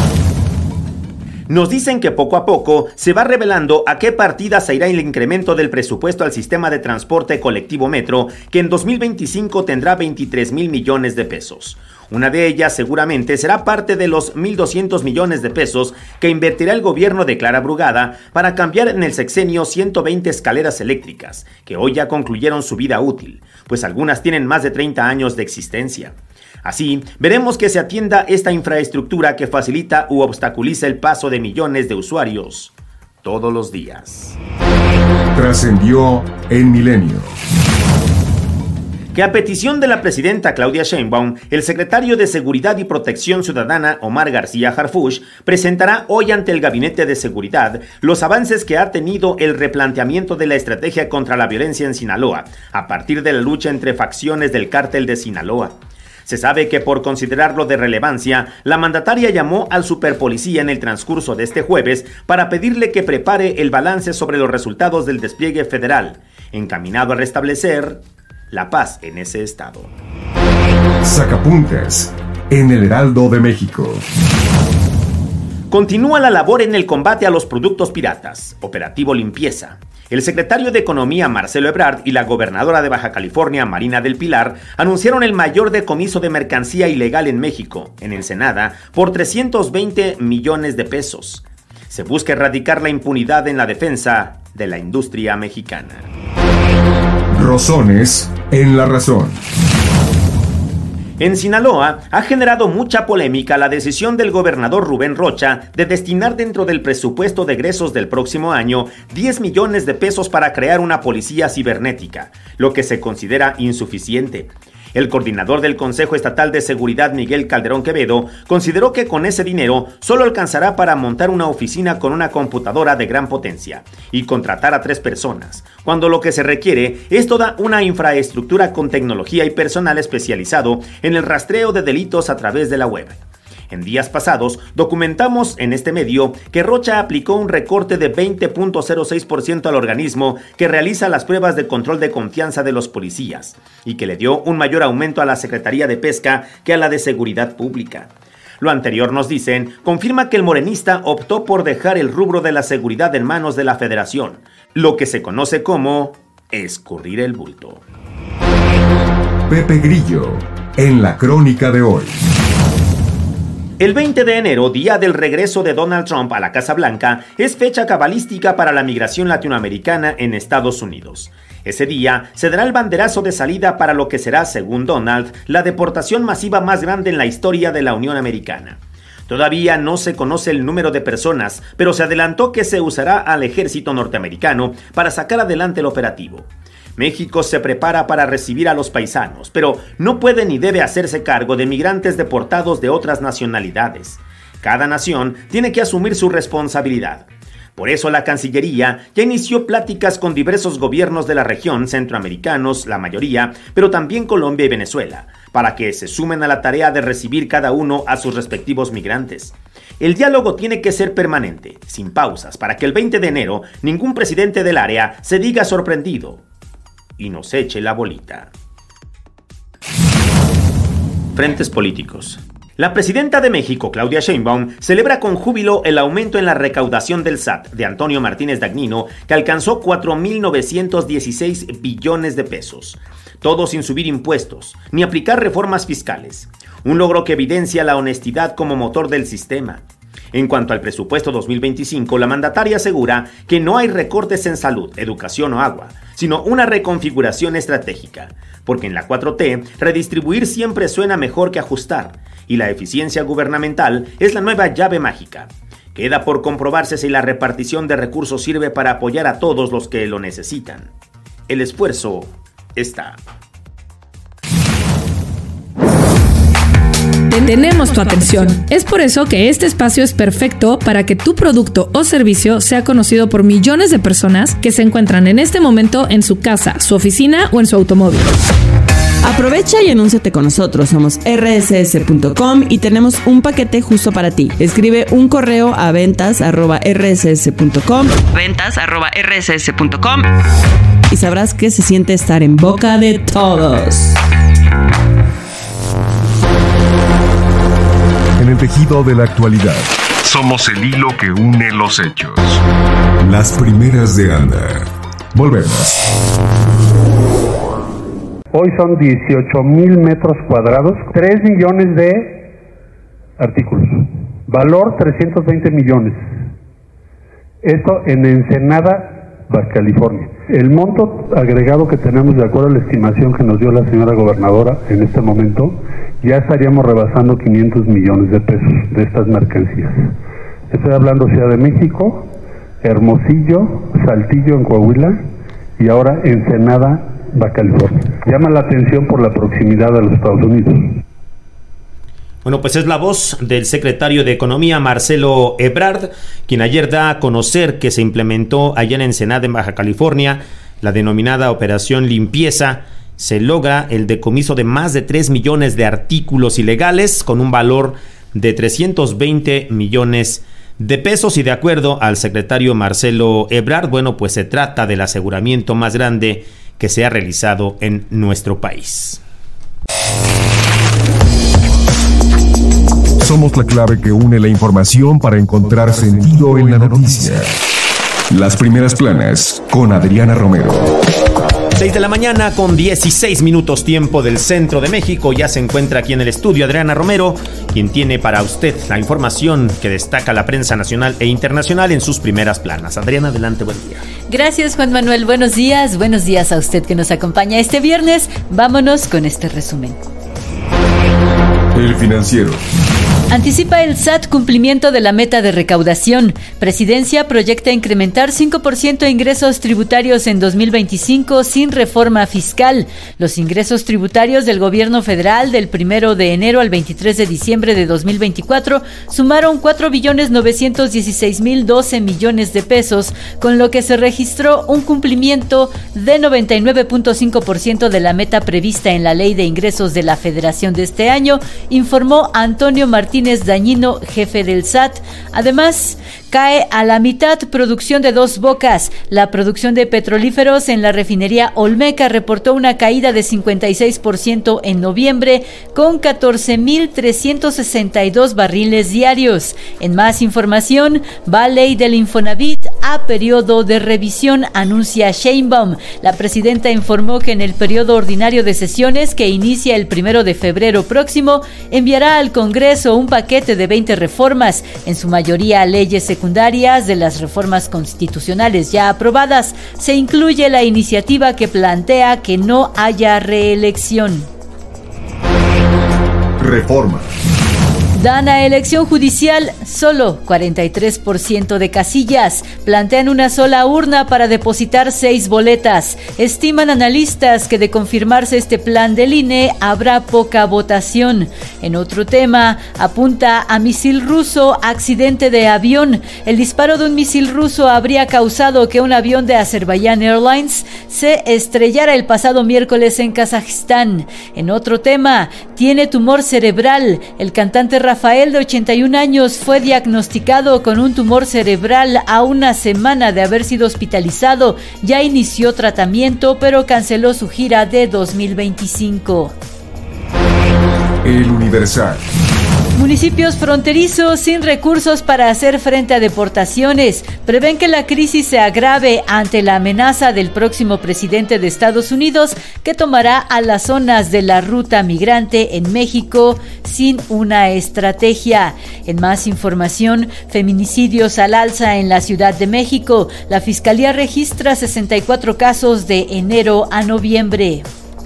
Nos dicen que poco a poco se va revelando a qué partida se irá el incremento del presupuesto al sistema de transporte colectivo Metro, que en 2025 tendrá 23,000 millones de pesos. Una de ellas seguramente será parte de los 1,200 millones de pesos que invertirá el gobierno de Clara Brugada para cambiar en el sexenio 120 escaleras eléctricas, que hoy ya concluyeron su vida útil, pues algunas tienen más de 30 años de existencia. Así, veremos que se atienda esta infraestructura que facilita u obstaculiza el paso de millones de usuarios todos los días. Trascendió en Milenio. Que a petición de la presidenta Claudia Sheinbaum, el secretario de Seguridad y Protección Ciudadana Omar García Harfuch presentará hoy ante el Gabinete de Seguridad los avances que ha tenido el replanteamiento de la estrategia contra la violencia en Sinaloa, a partir de la lucha entre facciones del cártel de Sinaloa. Se sabe que por considerarlo de relevancia, la mandataria llamó al superpolicía en el transcurso de este jueves para pedirle que prepare el balance sobre los resultados del despliegue federal, encaminado a restablecer la paz en ese estado. Sacapuntas, en El Heraldo de México. Continúa la labor en el combate a los productos piratas, operativo Limpieza. El secretario de Economía Marcelo Ebrard y la gobernadora de Baja California Marina del Pilar anunciaron el mayor decomiso de mercancía ilegal en México, en Ensenada, por 320 millones de pesos. Se busca erradicar la impunidad en la defensa de la industria mexicana. Rosones en La Razón. En Sinaloa ha generado mucha polémica la decisión del gobernador Rubén Rocha de destinar dentro del presupuesto de egresos del próximo año 10 millones de pesos para crear una policía cibernética, lo que se considera insuficiente. El coordinador del Consejo Estatal de Seguridad, Miguel Calderón Quevedo, consideró que con ese dinero solo alcanzará para montar una oficina con una computadora de gran potencia y contratar a 3 personas, cuando lo que se requiere es toda una infraestructura con tecnología y personal especializado en el rastreo de delitos a través de la web. En días pasados, documentamos en este medio que Rocha aplicó un recorte de 20.06% al organismo que realiza las pruebas de control de confianza de los policías y que le dio un mayor aumento a la Secretaría de Pesca que a la de Seguridad Pública. Lo anterior, nos dicen, confirma que el morenista optó por dejar el rubro de la seguridad en manos de la Federación, lo que se conoce como escurrir el bulto. Pepe Grillo, en la crónica de hoy. El 20 de enero, día del regreso de Donald Trump a la Casa Blanca, es fecha cabalística para la migración latinoamericana en Estados Unidos. Ese día se dará el banderazo de salida para lo que será, según Donald, la deportación masiva más grande en la historia de la Unión Americana. Todavía no se conoce el número de personas, pero se adelantó que se usará al ejército norteamericano para sacar adelante el operativo. México se prepara para recibir a los paisanos, pero no puede ni debe hacerse cargo de migrantes deportados de otras nacionalidades. Cada nación tiene que asumir su responsabilidad. Por eso la Cancillería ya inició pláticas con diversos gobiernos de la región, centroamericanos, la mayoría, pero también Colombia y Venezuela, para que se sumen a la tarea de recibir cada uno a sus respectivos migrantes. El diálogo tiene que ser permanente, sin pausas, para que el 20 de enero ningún presidente del área se diga sorprendido y nos eche la bolita. Frentes políticos. La presidenta de México, Claudia Sheinbaum, celebra con júbilo el aumento en la recaudación del SAT de Antonio Martínez Dagnino, que alcanzó 4.916 billones de pesos. Todo sin subir impuestos, ni aplicar reformas fiscales. Un logro que evidencia la honestidad como motor del sistema. En cuanto al presupuesto 2025, la mandataria asegura que no hay recortes en salud, educación o agua, sino una reconfiguración estratégica, porque en la 4T, redistribuir siempre suena mejor que ajustar, y la eficiencia gubernamental es la nueva llave mágica. Queda por comprobarse si la repartición de recursos sirve para apoyar a todos los que lo necesitan. El esfuerzo está. Tenemos tu atención. Es por eso que este espacio es perfecto para que tu producto o servicio sea conocido por millones de personas que se encuentran en este momento en su casa, su oficina o en su automóvil. Aprovecha y anúnciate con nosotros. Somos rss.com y tenemos un paquete justo para ti. Escribe un correo a ventas@rss.com y sabrás que se siente estar en boca de todos. En el tejido de la actualidad, somos el hilo que une los hechos. Las primeras de Anda. Volvemos. Hoy son 18,000 metros cuadrados, 3 millones de artículos. Valor 320 millones. Esto en Ensenada, Baja California. El monto agregado que tenemos, de acuerdo a la estimación que nos dio la señora gobernadora en este momento, ya estaríamos rebasando 500 millones de pesos de estas mercancías. Estoy hablando Ciudad de México, Hermosillo, Saltillo en Coahuila y ahora Ensenada, Baja California. Llama la atención por la proximidad a los Estados Unidos. Bueno, pues es la voz del secretario de Economía, Marcelo Ebrard, quien ayer da a conocer que se implementó allá en Ensenada, en Baja California, la denominada Operación Limpieza. Se logra el decomiso de más de 3 millones de artículos ilegales con un valor de 320 millones de pesos y de acuerdo al secretario Marcelo Ebrard, bueno, pues se trata del aseguramiento más grande que se ha realizado en nuestro país. Somos la clave que une la información para encontrar sentido en la noticia. Las primeras planas con Adriana Romero. 6 de la mañana con 16 minutos tiempo del centro de México. Ya se encuentra aquí en el estudio Adriana Romero, quien tiene para usted la información que destaca la prensa nacional e internacional en sus primeras planas. Adriana, adelante, buen día. Gracias, Juan Manuel. Buenos días a usted que nos acompaña este viernes. Vámonos con este resumen. El Financiero. Anticipa el SAT cumplimiento de la meta de recaudación. Presidencia proyecta incrementar 5% ingresos tributarios en 2025 sin reforma fiscal. Los ingresos tributarios del gobierno federal del 1 de enero al 23 de diciembre de 2024 sumaron 4.916.012 millones de pesos, con lo que se registró un cumplimiento de 99.5% de la meta prevista en la Ley de Ingresos de la Federación de este año, informó Antonio Martínez Dañino, jefe del SAT. Además, cae a la mitad producción de Dos Bocas. La producción de petrolíferos en la refinería Olmeca reportó una caída de 56% en noviembre, con 14.362 barriles diarios. En más información, va ley del Infonavit a periodo de revisión, anuncia Sheinbaum. La presidenta informó que en el periodo ordinario de sesiones, que inicia el 1 de febrero próximo, enviará al Congreso un paquete de 20 reformas, en su mayoría leyes secundarias de las reformas constitucionales ya aprobadas. Se incluye la iniciativa que plantea que no haya reelección. Reforma. Dan a elección judicial solo 43% de casillas. Plantean una sola urna para depositar 6 boletas. Estiman analistas que de confirmarse este plan del INE habrá poca votación. En otro tema, apunta a misil ruso, accidente de avión. El disparo de un misil ruso habría causado que un avión de Azerbaiyán Airlines se estrellara el pasado miércoles en Kazajistán. En otro tema, tiene tumor cerebral. El cantante Rafael, de 81 años, fue diagnosticado con un tumor cerebral a una semana de haber sido hospitalizado. Ya inició tratamiento, pero canceló su gira de 2025. El Universal. Municipios fronterizos sin recursos para hacer frente a deportaciones. Prevén que la crisis se agrave ante la amenaza del próximo presidente de Estados Unidos, que tomará a las zonas de la ruta migrante en México sin una estrategia. En más información, feminicidios al alza en la Ciudad de México. La Fiscalía registra 64 casos de enero a noviembre.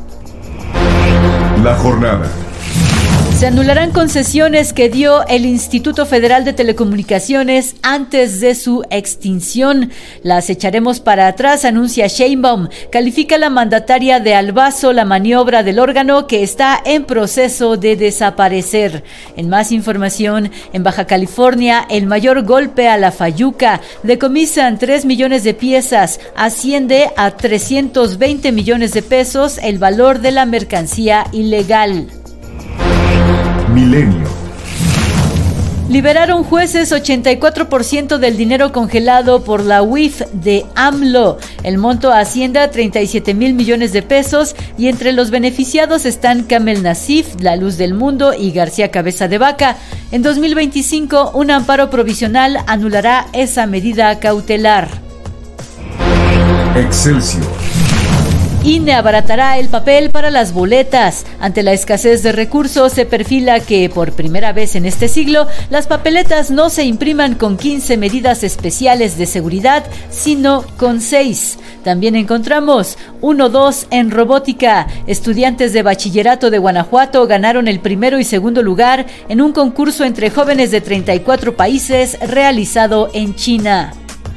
La jornada. Se anularán concesiones que dio el Instituto Federal de Telecomunicaciones antes de su extinción. Las echaremos para atrás, anuncia Sheinbaum. Califica la mandataria de Albazo la maniobra del órgano que está en proceso de desaparecer. En más información, en Baja California, el mayor golpe a la Fayuca. Decomisan 3 millones de piezas. Asciende a 320 millones de pesos el valor de la mercancía ilegal. Milenio. Liberaron jueces 84% del dinero congelado por la UIF de AMLO. El monto asciende a 37,000 millones de pesos y entre los beneficiados están Kamel Nasif, La Luz del Mundo y García Cabeza de Vaca. En 2025, un amparo provisional anulará esa medida cautelar. Excelsior. INE abaratará el papel para las boletas. Ante la escasez de recursos, se perfila que, por primera vez en este siglo, las papeletas no se impriman con 15 medidas especiales de seguridad, sino con 6. También encontramos 1-2 en robótica. Estudiantes de bachillerato de Guanajuato ganaron el primero y segundo lugar en un concurso entre jóvenes de 34 países realizado en China.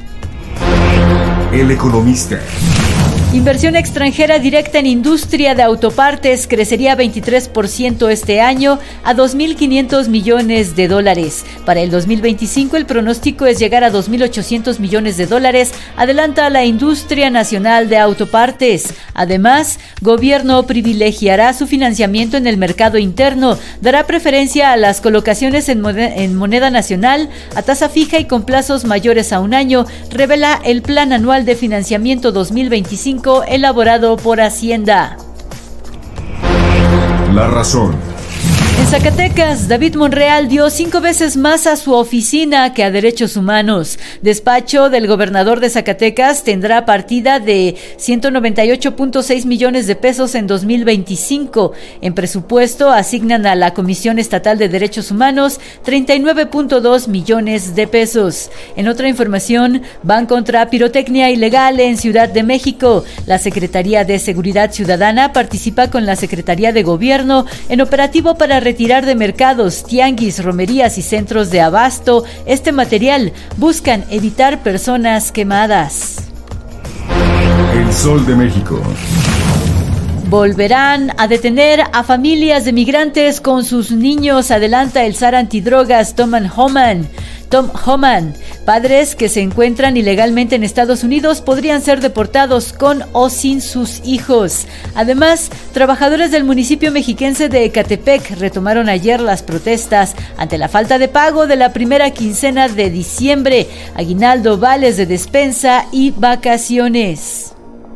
El Economista. Inversión extranjera directa en industria de autopartes crecería 23% este año a 2.500 millones de dólares. Para el 2025 el pronóstico es llegar a 2.800 millones de dólares, adelanta la industria nacional de autopartes. Además, gobierno privilegiará su financiamiento en el mercado interno, dará preferencia a las colocaciones en moneda nacional, a tasa fija y con plazos mayores a un año, revela el Plan Anual de Financiamiento 2025 elaborado por Hacienda. La razón. En Zacatecas, David Monreal dio 5 veces más a su oficina que a Derechos Humanos. Despacho del gobernador de Zacatecas tendrá partida de 198.6 millones de pesos en 2025. En presupuesto asignan a la Comisión Estatal de Derechos Humanos 39.2 millones de pesos. En otra información, van contra pirotecnia ilegal en Ciudad de México. La Secretaría de Seguridad Ciudadana participa con la Secretaría de Gobierno en operativo para retirar de mercados, tianguis, romerías y centros de abasto este material. Buscan evitar personas quemadas. El Sol de México. Volverán a detener a familias de migrantes con sus niños, adelanta el zar antidrogas Tom Homan. Padres que se encuentran ilegalmente en Estados Unidos podrían ser deportados con o sin sus hijos. Además, trabajadores del municipio mexiquense de Ecatepec retomaron ayer las protestas ante la falta de pago de la primera quincena de diciembre, aguinaldo, vales de despensa y vacaciones.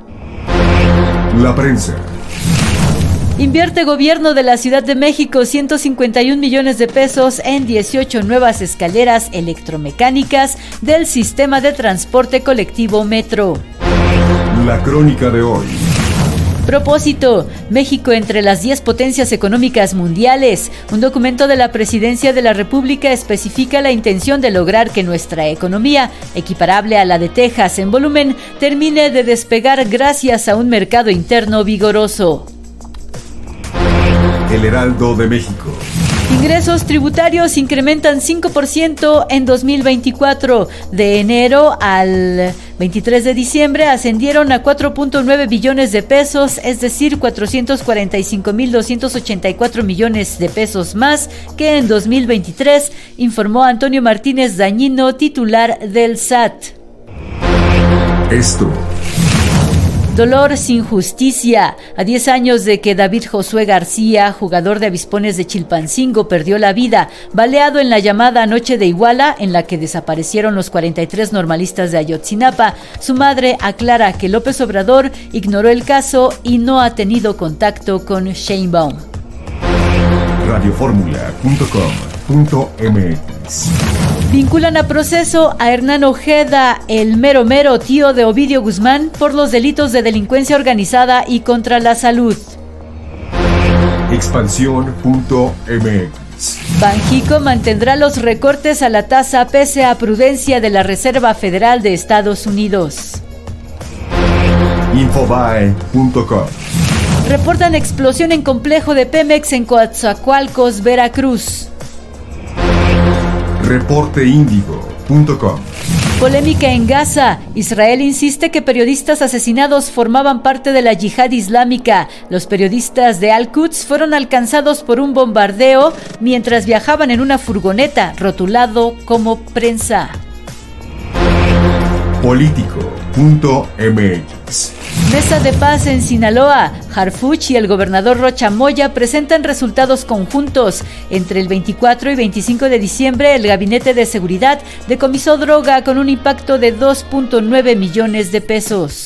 La prensa. Invierte gobierno de la Ciudad de México 151 millones de pesos en 18 nuevas escaleras electromecánicas del sistema de transporte colectivo Metro. La crónica de hoy. Propósito, México entre las 10 potencias económicas mundiales. Un documento de la Presidencia de la República especifica la intención de lograr que nuestra economía, equiparable a la de Texas en volumen, termine de despegar gracias a un mercado interno vigoroso. El Heraldo de México. Ingresos tributarios incrementan 5% en 2024. De enero al 23 de diciembre ascendieron a 4.9 billones de pesos, es decir, 445.284 millones de pesos más que en 2023, informó Antonio Martínez Dañino, titular del SAT. Esto. Dolor sin justicia. A 10 años de que David Josué García, jugador de Avispones de Chilpancingo, perdió la vida, baleado en la llamada Noche de Iguala, en la que desaparecieron los 43 normalistas de Ayotzinapa, su madre aclara que López Obrador ignoró el caso y no ha tenido contacto con Sheinbaum. Radioformula.com.mx. Vinculan a proceso a Hernán Ojeda, el mero tío de Ovidio Guzmán, por los delitos de delincuencia organizada y contra la salud. Expansión.mx. Banjico mantendrá los recortes a la tasa pese a prudencia de la Reserva Federal de Estados Unidos. Infobae.com. Reportan explosión en complejo de Pemex en Coatzacoalcos, Veracruz. Reporteindigo.com. Polémica en Gaza. Israel insiste que periodistas asesinados formaban parte de la yihad islámica. Los periodistas de Al-Quds fueron alcanzados por un bombardeo mientras viajaban en una furgoneta rotulado como prensa. Político.mx. Mesa de paz en Sinaloa. Harfuch y el gobernador Rocha Moya presentan resultados conjuntos. Entre el 24 y 25 de diciembre, el Gabinete de Seguridad decomisó droga con un impacto de 2.9 millones de pesos.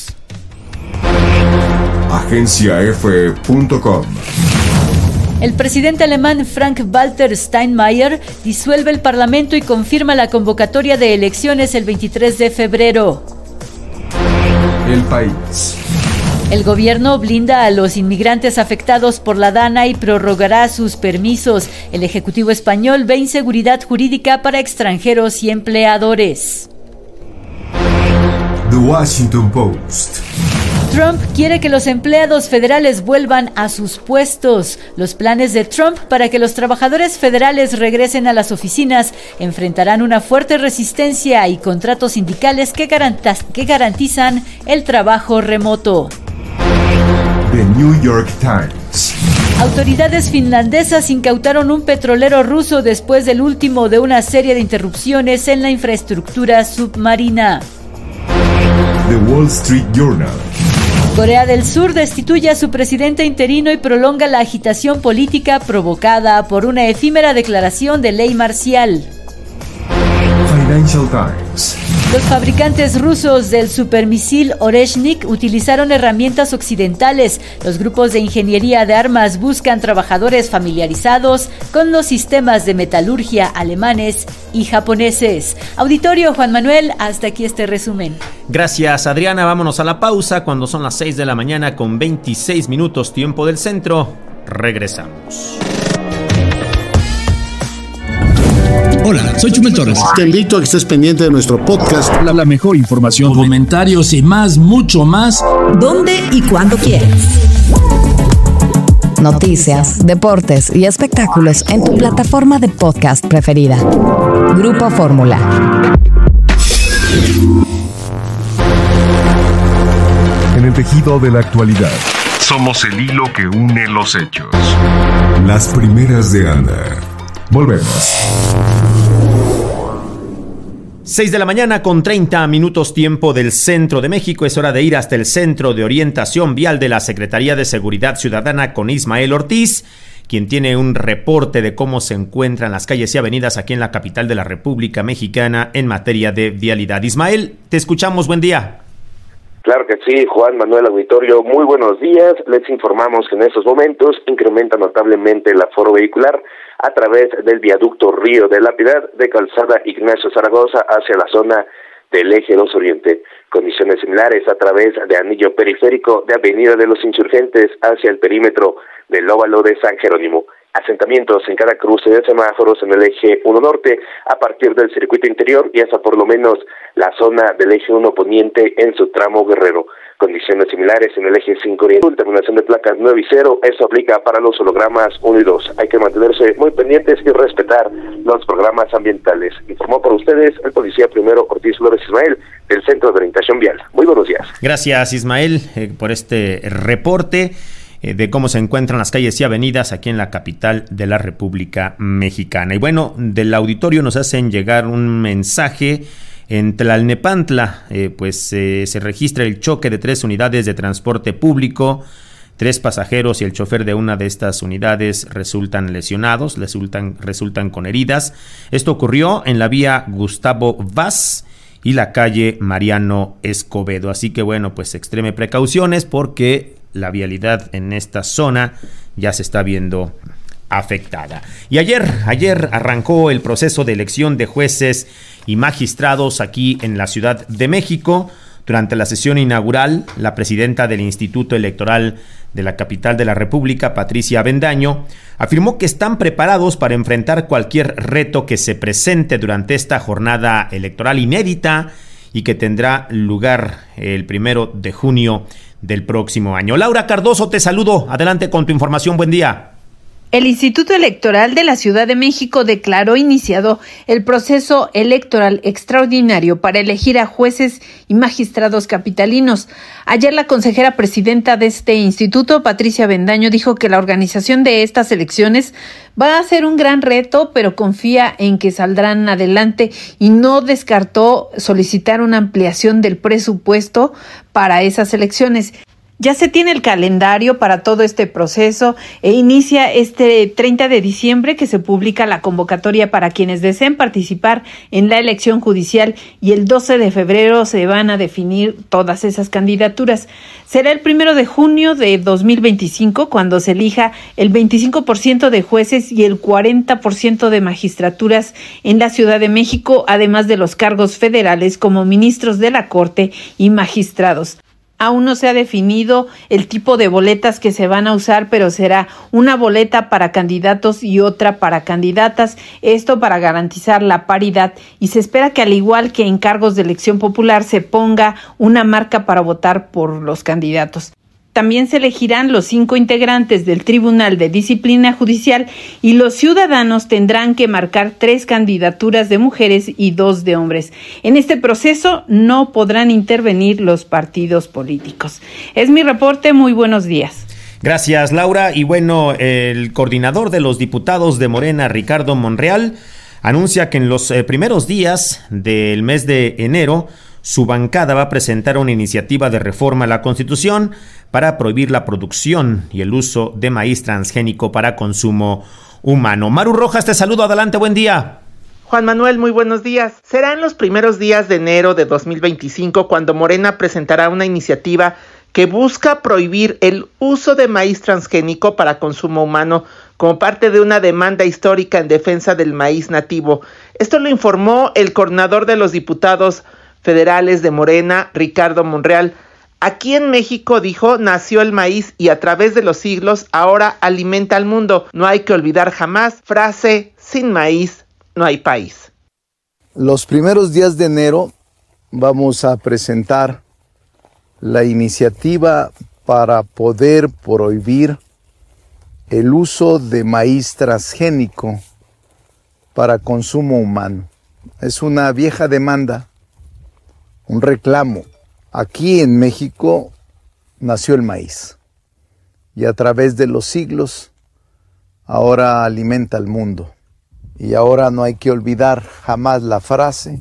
Agenciaf.com. El presidente alemán Frank-Walter Steinmeier disuelve el Parlamento y confirma la convocatoria de elecciones el 23 de febrero. El País. El gobierno blinda a los inmigrantes afectados por la DANA y prorrogará sus permisos. El Ejecutivo español ve inseguridad jurídica para extranjeros y empleadores. The Washington Post. Trump quiere que los empleados federales vuelvan a sus puestos. Los planes de Trump para que los trabajadores federales regresen a las oficinas enfrentarán una fuerte resistencia y contratos sindicales que garantizan el trabajo remoto. The New York Times. Autoridades finlandesas incautaron un petrolero ruso después del último de una serie de interrupciones en la infraestructura submarina. The Wall Street Journal. Corea del Sur destituye a su presidente interino y prolonga la agitación política provocada por una efímera declaración de ley marcial. Financial Times. Los fabricantes rusos del supermisil Oreshnik utilizaron herramientas occidentales. Los grupos de ingeniería de armas buscan trabajadores familiarizados con los sistemas de metalurgia alemanes y japoneses. Auditorio Juan Manuel, hasta aquí este resumen. Gracias, Adriana. Vámonos a la pausa cuando son las 6 de la mañana con 26 minutos tiempo del centro. Regresamos. Hola, soy Chumel Torres. Te invito a que estés pendiente de nuestro podcast. La mejor información, comentarios y más, mucho más. ¿Dónde y cuándo quieras? noticias, deportes y espectáculos en tu plataforma de podcast preferida. Grupo Fórmula. En el tejido de la actualidad, somos el hilo que une los hechos. Las primeras de Ana. Volvemos. 6 de la mañana con 30 minutos tiempo del centro de México. Es hora de ir hasta el Centro de Orientación Vial de la Secretaría de Seguridad Ciudadana con Ismael Ortiz, quien tiene un reporte de cómo se encuentran las calles y avenidas aquí en la capital de la República Mexicana en materia de vialidad. Ismael, te escuchamos, buen día. Claro que sí, Juan Manuel Auditorio, muy buenos días. Les informamos que en estos momentos incrementa notablemente el aforo vehicular a través del viaducto Río de la Piedad de Calzada Ignacio Zaragoza hacia la zona del Eje 2 Oriente. Condiciones similares a través de anillo periférico de Avenida de los Insurgentes hacia el perímetro del óvalo de San Jerónimo. Asentamientos en cada cruce de semáforos en el Eje 1 Norte a partir del circuito interior y hasta por lo menos la zona del Eje 1 Poniente en su tramo Guerrero. Condiciones similares en el Eje 5 Oriente, terminación de placas 9 y 0, eso aplica para los hologramas 1 y 2. Hay que mantenerse muy pendientes y respetar los programas ambientales. Informó por ustedes el policía primero Ortiz Flores Ismael del Centro de Orientación Vial. Muy buenos días. Gracias, Ismael, por este reporte de cómo se encuentran las calles y avenidas aquí en la capital de la República Mexicana. Y bueno, del auditorio nos hacen llegar un mensaje. En Tlalnepantla, se registra el choque de 3 unidades de transporte público. 3 pasajeros y el chofer de una de estas unidades resultan lesionados, resultan con heridas. Esto ocurrió en la vía Gustavo Vaz y la calle Mariano Escobedo. Así que bueno, pues extreme precauciones porque la vialidad en esta zona ya se está viendo afectada. Y ayer arrancó el proceso de elección de jueces y magistrados aquí en la Ciudad de México. Durante la sesión inaugural, la presidenta del Instituto Electoral de la capital de la República, Patricia Avendaño, afirmó que están preparados para enfrentar cualquier reto que se presente durante esta jornada electoral inédita y que tendrá lugar el 1 de junio del próximo año. Laura Cardoso, te saludo. Adelante con tu información. Buen día. El Instituto Electoral de la Ciudad de México declaró iniciado el proceso electoral extraordinario para elegir a jueces y magistrados capitalinos. Ayer la consejera presidenta de este instituto, Patricia Avendaño, dijo que la organización de estas elecciones va a ser un gran reto, pero confía en que saldrán adelante y no descartó solicitar una ampliación del presupuesto para esas elecciones. Ya se tiene el calendario para todo este proceso e inicia este 30 de diciembre que se publica la convocatoria para quienes deseen participar en la elección judicial y el 12 de febrero se van a definir todas esas candidaturas. Será el 1 de junio de 2025 cuando se elija el 25% de jueces y el 40% de magistraturas en la Ciudad de México, además de los cargos federales como ministros de la Corte y magistrados. Aún no se ha definido el tipo de boletas que se van a usar, pero será una boleta para candidatos y otra para candidatas, esto para garantizar la paridad, y se espera que al igual que en cargos de elección popular se ponga una marca para votar por los candidatos. También se elegirán los 5 integrantes del Tribunal de Disciplina Judicial y los ciudadanos tendrán que marcar 3 candidaturas de mujeres y 2 de hombres. En este proceso no podrán intervenir los partidos políticos. Es mi reporte, muy buenos días. Gracias, Laura. Y bueno, el coordinador de los diputados de Morena, Ricardo Monreal, anuncia que en los primeros días del mes de enero su bancada va a presentar una iniciativa de reforma a la Constitución para prohibir la producción y el uso de maíz transgénico para consumo humano. Maru Rojas, te saludo. Adelante, buen día. Juan Manuel, muy buenos días. Será en los primeros días de enero de 2025 cuando Morena presentará una iniciativa que busca prohibir el uso de maíz transgénico para consumo humano como parte de una demanda histórica en defensa del maíz nativo. Esto lo informó el coordinador de los diputados federales de Morena, Ricardo Monreal. Aquí en México, dijo, nació el maíz y a través de los siglos ahora alimenta al mundo. No hay que olvidar jamás, frase, sin maíz no hay país. Los primeros días de enero vamos a presentar la iniciativa para poder prohibir el uso de maíz transgénico para consumo humano. Es una vieja demanda, un reclamo. Aquí en México nació el maíz y a través de los siglos ahora alimenta al mundo. Y ahora no hay que olvidar jamás la frase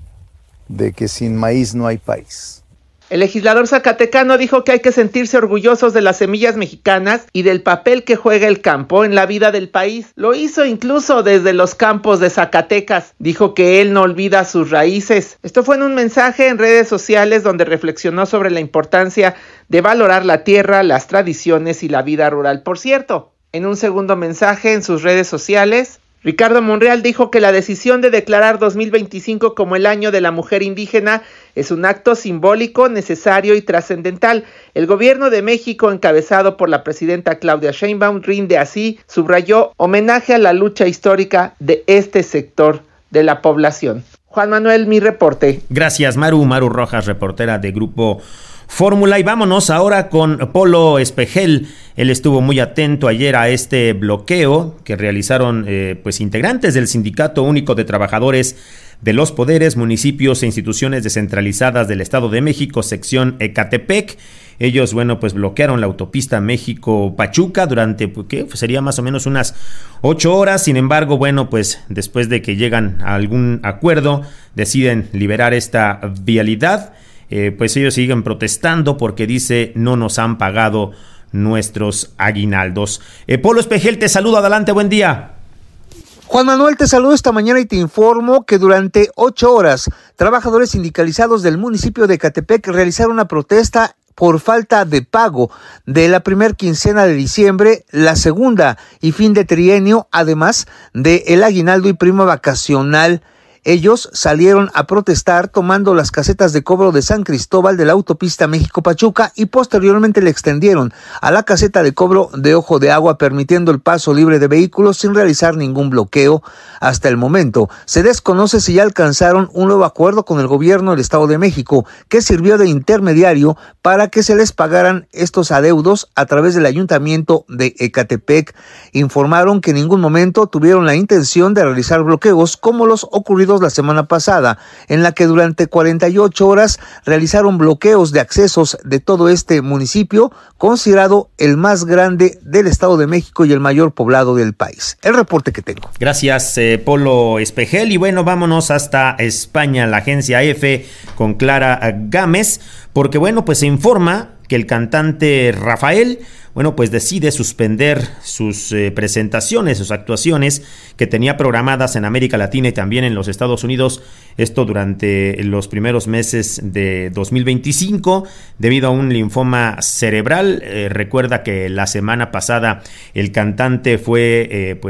de que sin maíz no hay país. El legislador zacatecano dijo que hay que sentirse orgullosos de las semillas mexicanas y del papel que juega el campo en la vida del país. Lo hizo incluso desde los campos de Zacatecas. Dijo que él no olvida sus raíces. Esto fue en un mensaje en redes sociales donde reflexionó sobre la importancia de valorar la tierra, las tradiciones y la vida rural. Por cierto, en un segundo mensaje en sus redes sociales, Ricardo Monreal dijo que la decisión de declarar 2025 como el año de la mujer indígena es un acto simbólico, necesario y trascendental. El gobierno de México, encabezado por la presidenta Claudia Sheinbaum, rinde así, subrayó, homenaje a la lucha histórica de este sector de la población. Juan Manuel, mi reporte. Gracias, Maru Rojas, reportera de Grupo Fórmula. Y vámonos ahora con Polo Espejel. Él estuvo muy atento ayer a este bloqueo que realizaron integrantes del Sindicato Único de Trabajadores de los Poderes, Municipios e Instituciones Descentralizadas del Estado de México, sección Ecatepec. Ellos, bloquearon la autopista México-Pachuca durante, sería más o menos unas 8 horas. Sin embargo, después de que llegan a algún acuerdo, deciden liberar esta vialidad. Ellos siguen protestando porque dice no nos han pagado nuestros aguinaldos. Polo Espejel, te saludo, adelante, buen día. Juan Manuel, te saludo esta mañana y te informo que durante 8 horas, trabajadores sindicalizados del municipio de Ecatepec realizaron una protesta por falta de pago de la primer quincena de diciembre, la segunda y fin de trienio, además de el aguinaldo y prima vacacional. Ellos salieron a protestar tomando las casetas de cobro de San Cristóbal de la autopista México-Pachuca y posteriormente le extendieron a la caseta de cobro de Ojo de Agua, permitiendo el paso libre de vehículos sin realizar ningún bloqueo. Hasta el momento se desconoce si ya alcanzaron un nuevo acuerdo con el gobierno del Estado de México, que sirvió de intermediario para que se les pagaran estos adeudos a través del ayuntamiento de Ecatepec. Informaron que en ningún momento tuvieron la intención de realizar bloqueos como los ocurridos la semana pasada, en la que durante 48 horas realizaron bloqueos de accesos de todo este municipio, considerado el más grande del Estado de México y el mayor poblado del país. El reporte que tengo. Gracias, Polo Espejel. Y vámonos hasta España, la agencia EFE con Clara Gámez, porque se informa que el cantante Rafael, decide suspender sus presentaciones, sus actuaciones que tenía programadas en América Latina y también en los Estados Unidos, esto durante los primeros meses de 2025, debido a un linfoma cerebral. Recuerda que la semana pasada el cantante fue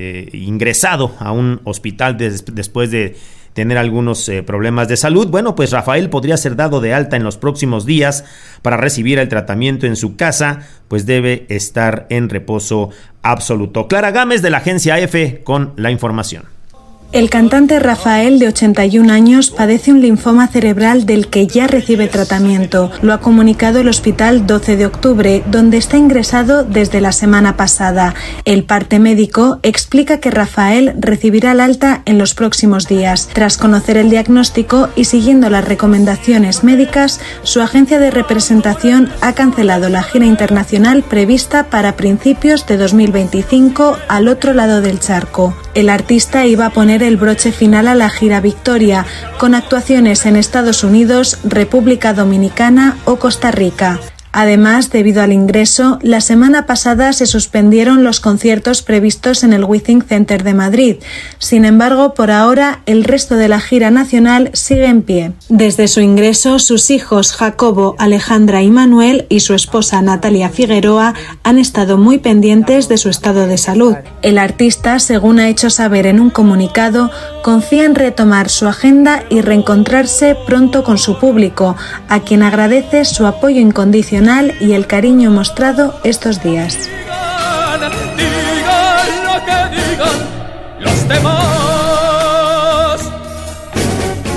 ingresado a un hospital después de tener algunos problemas de salud. Rafael podría ser dado de alta en los próximos días para recibir el tratamiento en su casa, pues debe estar en reposo absoluto. Clara Gámez de la agencia EFE con la información. El cantante Rafael, de 81 años, padece un linfoma cerebral del que ya recibe tratamiento. Lo ha comunicado el Hospital 12 de Octubre, donde está ingresado desde la semana pasada. El parte médico explica que Rafael recibirá el alta en los próximos días. Tras conocer el diagnóstico y siguiendo las recomendaciones médicas, su agencia de representación ha cancelado la gira internacional prevista para principios de 2025 al otro lado del charco. El artista iba a poner el broche final a la gira Victoria, con actuaciones en Estados Unidos, República Dominicana o Costa Rica. Además, debido al ingreso, la semana pasada se suspendieron los conciertos previstos en el Withing Center de Madrid. Sin embargo, por ahora, el resto de la gira nacional sigue en pie. Desde su ingreso, sus hijos Jacobo, Alejandra y Manuel y su esposa Natalia Figueroa han estado muy pendientes de su estado de salud. El artista, según ha hecho saber en un comunicado, confía en retomar su agenda y reencontrarse pronto con su público, a quien agradece su apoyo incondicional y el cariño mostrado estos días. Digan lo que digan los demás.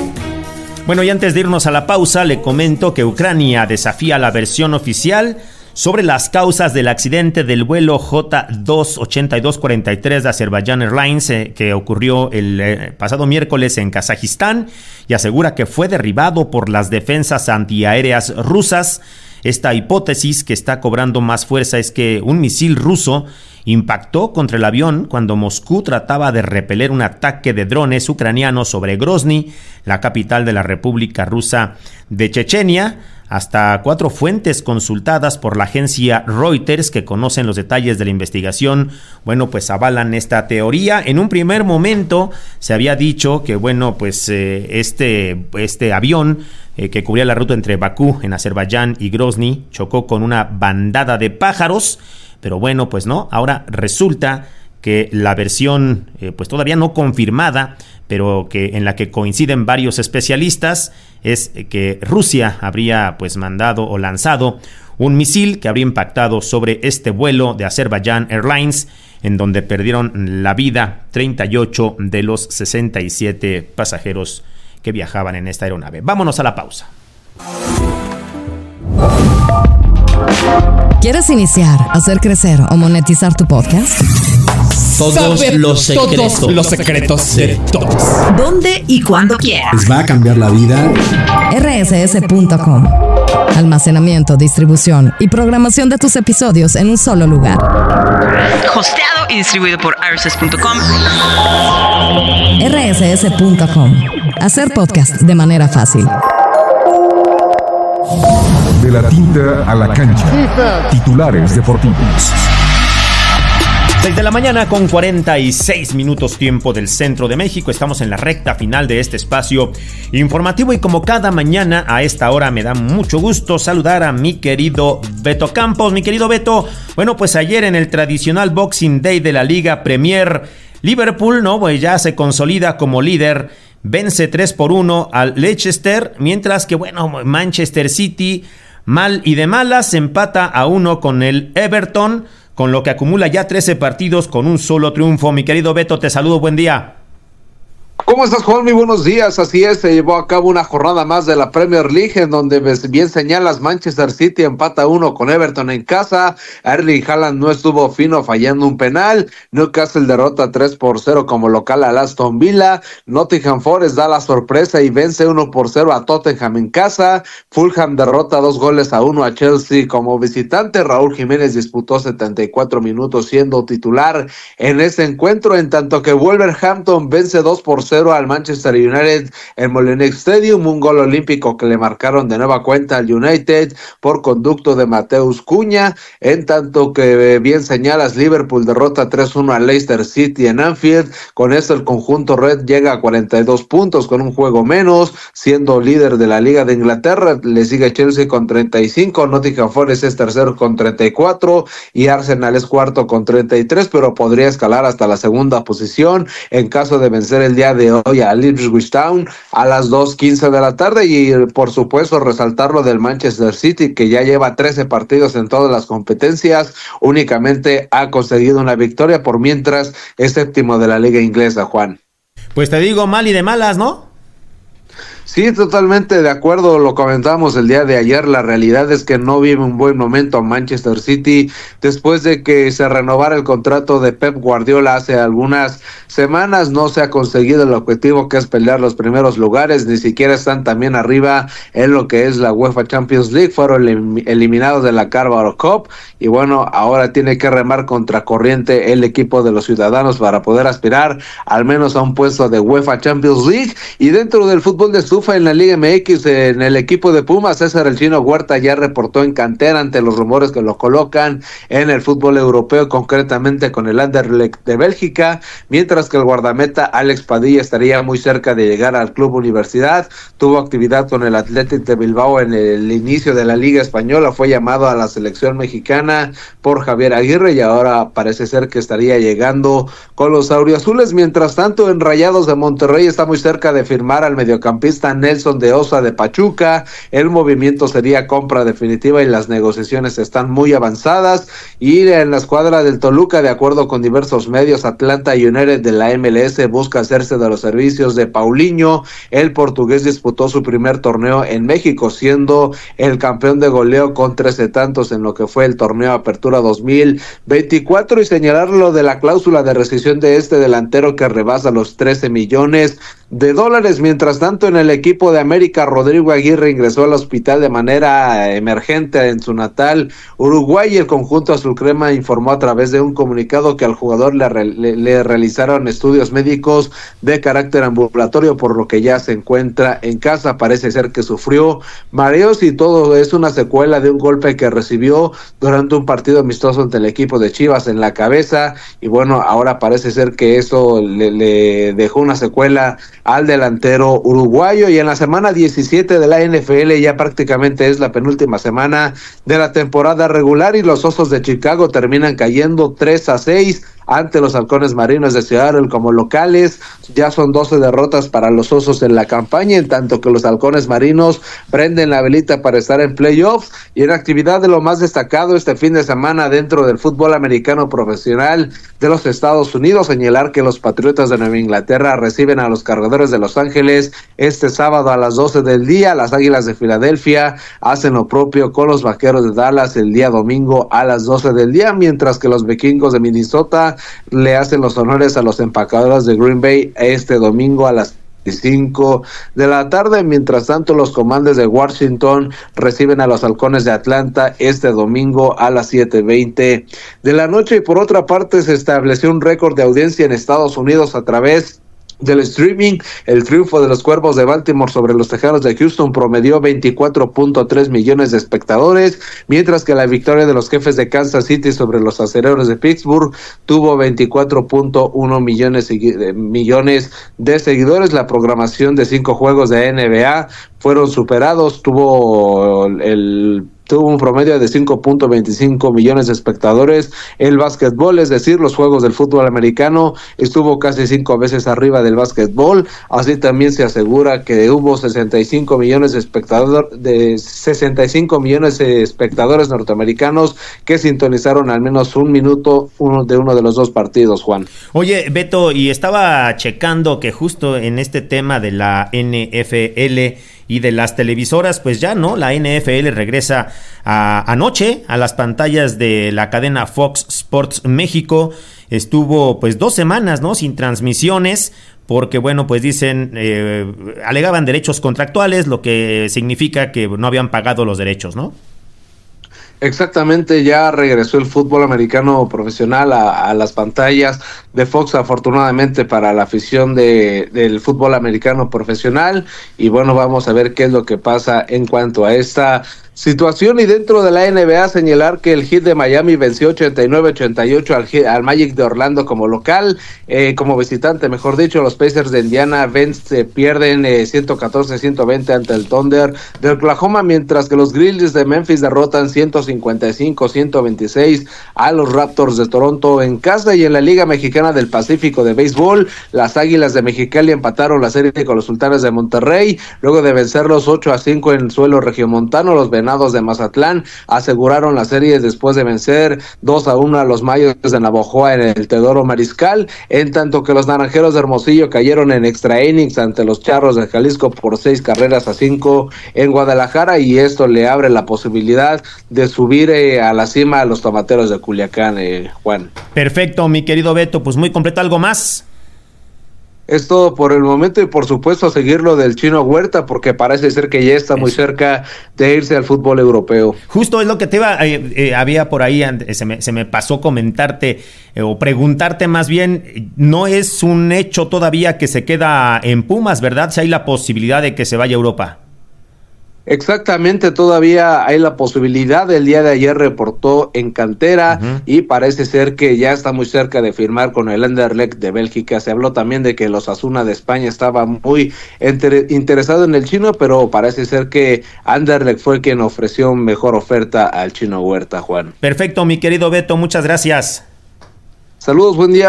Y antes de irnos a la pausa, le comento que Ucrania desafía la versión oficial sobre las causas del accidente del vuelo J28243 de Azerbaijan Airlines que ocurrió el pasado miércoles en Kazajistán, y asegura que fue derribado por las defensas antiaéreas rusas. Esta hipótesis, que está cobrando más fuerza, es que un misil ruso impactó contra el avión cuando Moscú trataba de repeler un ataque de drones ucranianos sobre Grozny, la capital de la República Rusa de Chechenia. Hasta 4 fuentes consultadas por la agencia Reuters, que conocen los detalles de la investigación, pues avalan esta teoría. En un primer momento se había dicho que, este avión que cubría la ruta entre Bakú, en Azerbaiyán, y Grozny, chocó con una bandada de pájaros, pero no. Ahora resulta que la versión, todavía no confirmada, pero que en la que coinciden varios especialistas, es que Rusia habría mandado o lanzado un misil que habría impactado sobre este vuelo de Azerbaijan Airlines, en donde perdieron la vida 38 de los 67 pasajeros que viajaban en esta aeronave. Vámonos a la pausa. ¿Quieres iniciar, hacer crecer o monetizar tu podcast? Todos los secretos de todos. ¿Dónde y cuándo quieras? Les va a cambiar la vida. rss.com. Almacenamiento, distribución y programación de tus episodios en un solo lugar. Hosteado y distribuido por rss.com. rss.com. Hacer podcast de manera fácil. De la tinta a la cancha. Titulares deportivos. 6 de la mañana con 46 minutos tiempo del centro de México. Estamos en la recta final de este espacio informativo y como cada mañana a esta hora me da mucho gusto saludar a mi querido Beto Campos. Mi querido Beto, ayer en el tradicional Boxing Day de la Liga Premier, Liverpool, ya se consolida como líder, vence 3-1 al Leicester, mientras que Manchester City, mal y de malas, empata a 1 con el Everton, con lo que acumula ya 13 partidos con un solo triunfo. Mi querido Beto, te saludo, buen día. ¿Cómo estás, Juan? Muy buenos días. Así es, se llevó a cabo una jornada más de la Premier League, en donde bien señalas, Manchester City empata 1 con Everton en casa. Erling Haaland no estuvo fino, fallando un penal. Newcastle derrota 3-0 como local al Aston Villa. Nottingham Forest da la sorpresa y vence 1-0 a Tottenham en casa. Fulham derrota 2-1 a Chelsea como visitante. Raúl Jiménez disputó 74 minutos siendo titular en ese encuentro, en tanto que Wolverhampton vence 2-0 al Manchester United en Molineux Stadium, un gol olímpico que le marcaron de nueva cuenta al United por conducto de Mateus Cunha, en tanto que bien señalas, Liverpool derrota 3-1 al Leicester City en Anfield. Con esto el conjunto red llega a 42 puntos con un juego menos, siendo líder de la Liga de Inglaterra. Le sigue Chelsea con 35, Nottingham Forest es tercero con 34 y Arsenal es cuarto con 33, pero podría escalar hasta la segunda posición en caso de vencer el día de hoy a Ipswich Town a las 2:15 de la tarde. Y por supuesto resaltar lo del Manchester City, que ya lleva 13 partidos en todas las competencias, únicamente ha conseguido una victoria, por mientras es séptimo de la liga inglesa, Juan. Pues te digo, mal y de malas, ¿no? Sí, totalmente de acuerdo, lo comentamos el día de ayer. La realidad es que no vive un buen momento Manchester City después de que se renovara el contrato de Pep Guardiola hace algunas semanas. No se ha conseguido el objetivo, que es pelear los primeros lugares, ni siquiera están también arriba en lo que es la UEFA Champions League. Fueron eliminados de la Carabao Cup y ahora tiene que remar contracorriente el equipo de los ciudadanos para poder aspirar al menos a un puesto de UEFA Champions League. Y dentro del fútbol de SUFA en la Liga MX, en el equipo de Pumas, César el Chino Huerta ya reportó en cantera ante los rumores que lo colocan en el fútbol europeo, concretamente con el Anderlecht de Bélgica, mientras que el guardameta Alex Padilla estaría muy cerca de llegar al Club Universidad. Tuvo actividad con el Athletic de Bilbao en el inicio de la Liga Española, fue llamado a la selección mexicana por Javier Aguirre y ahora parece ser que estaría llegando con los auriazules. Mientras tanto, en Rayados de Monterrey está muy cerca de firmar al mediocampista a Nelson de Osa de Pachuca. El movimiento sería compra definitiva y las negociaciones están muy avanzadas. Y en la escuadra del Toluca, de acuerdo con diversos medios, Atlanta United de la MLS busca hacerse de los servicios de Paulinho. El portugués disputó su primer torneo en México, siendo el campeón de goleo con 13 tantos en lo que fue el torneo Apertura 2024, y señalar lo de la cláusula de rescisión de este delantero que rebasa los $13 millones. Mientras tanto, en el equipo de América, Rodrigo Aguirre ingresó al hospital de manera emergente en su natal Uruguay, y el conjunto azul crema informó a través de un comunicado que al jugador le realizaron estudios médicos de carácter ambulatorio, por lo que ya se encuentra en casa. Parece ser que sufrió mareos y todo es una secuela de un golpe que recibió durante un partido amistoso ante el equipo de Chivas en la cabeza, y bueno, ahora parece ser que eso le dejó una secuela al delantero uruguayo. Y en la semana 17 de la NFL, ya prácticamente es la penúltima semana de la temporada regular, y los Osos de Chicago terminan cayendo 3-6 ante los Halcones Marinos de Seattle como locales. Ya son 12 derrotas para los Osos en la campaña, en tanto que los Halcones Marinos prenden la velita para estar en playoffs. Y en actividad de lo más destacado este fin de semana dentro del fútbol americano profesional de los Estados Unidos, señalar que los Patriotas de Nueva Inglaterra reciben a los Cargadores de Los Ángeles este sábado a las 12 del día. Las Águilas de Filadelfia hacen lo propio con los Vaqueros de Dallas el día domingo a las 12 del día, mientras que los Vikingos de Minnesota le hacen los honores a los Empacadores de Green Bay este domingo a las 5 de la tarde. Mientras tanto, los Commanders de Washington reciben a los Halcones de Atlanta este domingo a las 7:20 de la noche. Y por otra parte, se estableció un récord de audiencia en Estados Unidos a través del streaming. El triunfo de los Cuervos de Baltimore sobre los Tejanos de Houston promedió 24.3 millones de espectadores, mientras que la victoria de los Jefes de Kansas City sobre los Acereros de Pittsburgh tuvo 24.1 millones de seguidores. La programación de 5 juegos de NBA fueron superados, tuvo un promedio de 5.25 millones de espectadores. El básquetbol, es decir, los juegos del fútbol americano, estuvo casi 5 veces arriba del básquetbol. Así también se asegura que hubo 65 millones de espectadores norteamericanos que sintonizaron al menos un minuto de uno de los dos partidos, Juan. Oye, Beto, y estaba checando que justo en este tema de la NFL y de las televisoras, pues ya no, la NFL regresa anoche a las pantallas de la cadena Fox Sports México. Estuvo pues 2 semanas, ¿no?, sin transmisiones, porque bueno, pues dicen, alegaban derechos contractuales, lo que significa que no habían pagado los derechos, ¿no? Exactamente, ya regresó el fútbol americano profesional a las pantallas de Fox, afortunadamente para la afición del fútbol americano profesional. Y bueno, vamos a ver qué es lo que pasa en cuanto a esta situación. Y dentro de la NBA, señalar que el Heat de Miami venció 89-88 al Magic de Orlando como local, como visitante, mejor dicho. Los Pacers de Indiana pierden 114-120 ante el Thunder de Oklahoma, mientras que los Grizzlies de Memphis derrotan 155-126 a los Raptors de Toronto en casa. Y en la Liga Mexicana del Pacífico de Béisbol, las Águilas de Mexicali empataron la serie con los Sultanes de Monterrey, luego de vencerlos 8-5 en suelo regiomontano. Los Venados de Mazatlán aseguraron la serie después de vencer 2-1 a los Mayos de Navojoa en el Teodoro Mariscal, en tanto que los Naranjeros de Hermosillo cayeron en extra innings ante los Charros de Jalisco por 6-5 en Guadalajara, y esto le abre la posibilidad de subir a la cima a los Tomateros de Culiacán, Juan. Perfecto, mi querido Beto, pues muy completo. ¿Algo más? Es todo por el momento, y por supuesto seguirlo del Chino Huerta, porque parece ser que ya está muy cerca de irse al fútbol europeo. Justo es lo que te había por ahí, se me pasó comentarte o preguntarte más bien. No es un hecho todavía que se queda en Pumas, ¿verdad? Si hay la posibilidad de que se vaya a Europa. Exactamente, todavía hay la posibilidad. El día de ayer reportó en cantera, y parece ser que ya está muy cerca de firmar con el Anderlecht de Bélgica. Se habló también de que los Osasuna de España estaba muy interesado en el chino, pero parece ser que Anderlecht fue quien ofreció mejor oferta al Chino Huerta, Juan. Perfecto, mi querido Beto, muchas gracias. Saludos, buen día.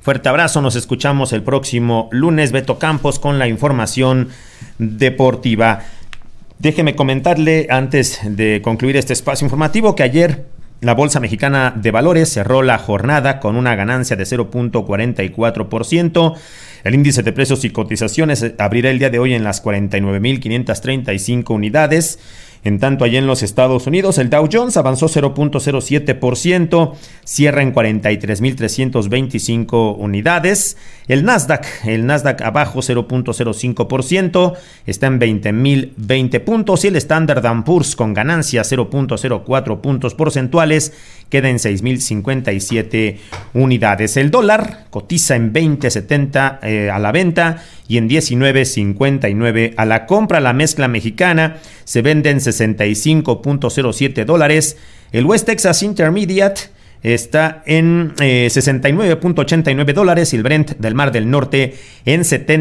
Fuerte abrazo, nos escuchamos el próximo lunes. Beto Campos con la información deportiva. Déjeme comentarle, antes de concluir este espacio informativo, que ayer la Bolsa Mexicana de Valores cerró la jornada con una ganancia de 0.44%. El índice de precios y cotizaciones abrirá el día de hoy en las 49.535 unidades. En tanto, allá en los Estados Unidos, el Dow Jones avanzó 0.07%, cierra en 43.325 unidades. El Nasdaq abajo 0.05%, está en 20.020 puntos. Y el Standard & Poor's con ganancia 0.04 puntos porcentuales, queda en 6.057 unidades. El dólar cotiza en 20.70 a la venta y en 19.59 a la compra. La mezcla mexicana se vende en $65.07. El West Texas Intermediate está en $69.89 y el Brent del Mar del Norte en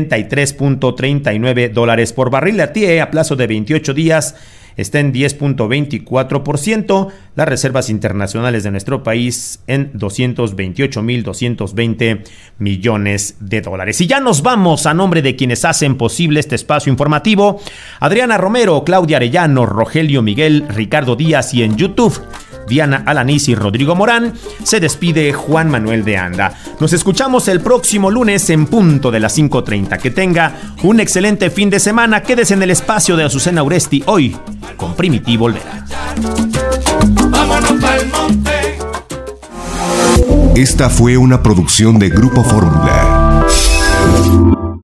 $73.39 por barril. La TIE a plazo de 28 días está en 10.24%, las reservas internacionales de nuestro país en $228.220 millones. Y ya nos vamos. A nombre de quienes hacen posible este espacio informativo: Adriana Romero, Claudia Arellano, Rogelio Miguel, Ricardo Díaz, y en YouTube Diana Alanís y Rodrigo Morán, se despide Juan Manuel de Anda. Nos escuchamos el próximo lunes en punto de las 5:30. Que tenga un excelente fin de semana. Quédese en el espacio de Azucena Uresti, hoy con Primitivo Olvera. Vámonos pa'l monte. Esta fue una producción de Grupo Fórmula.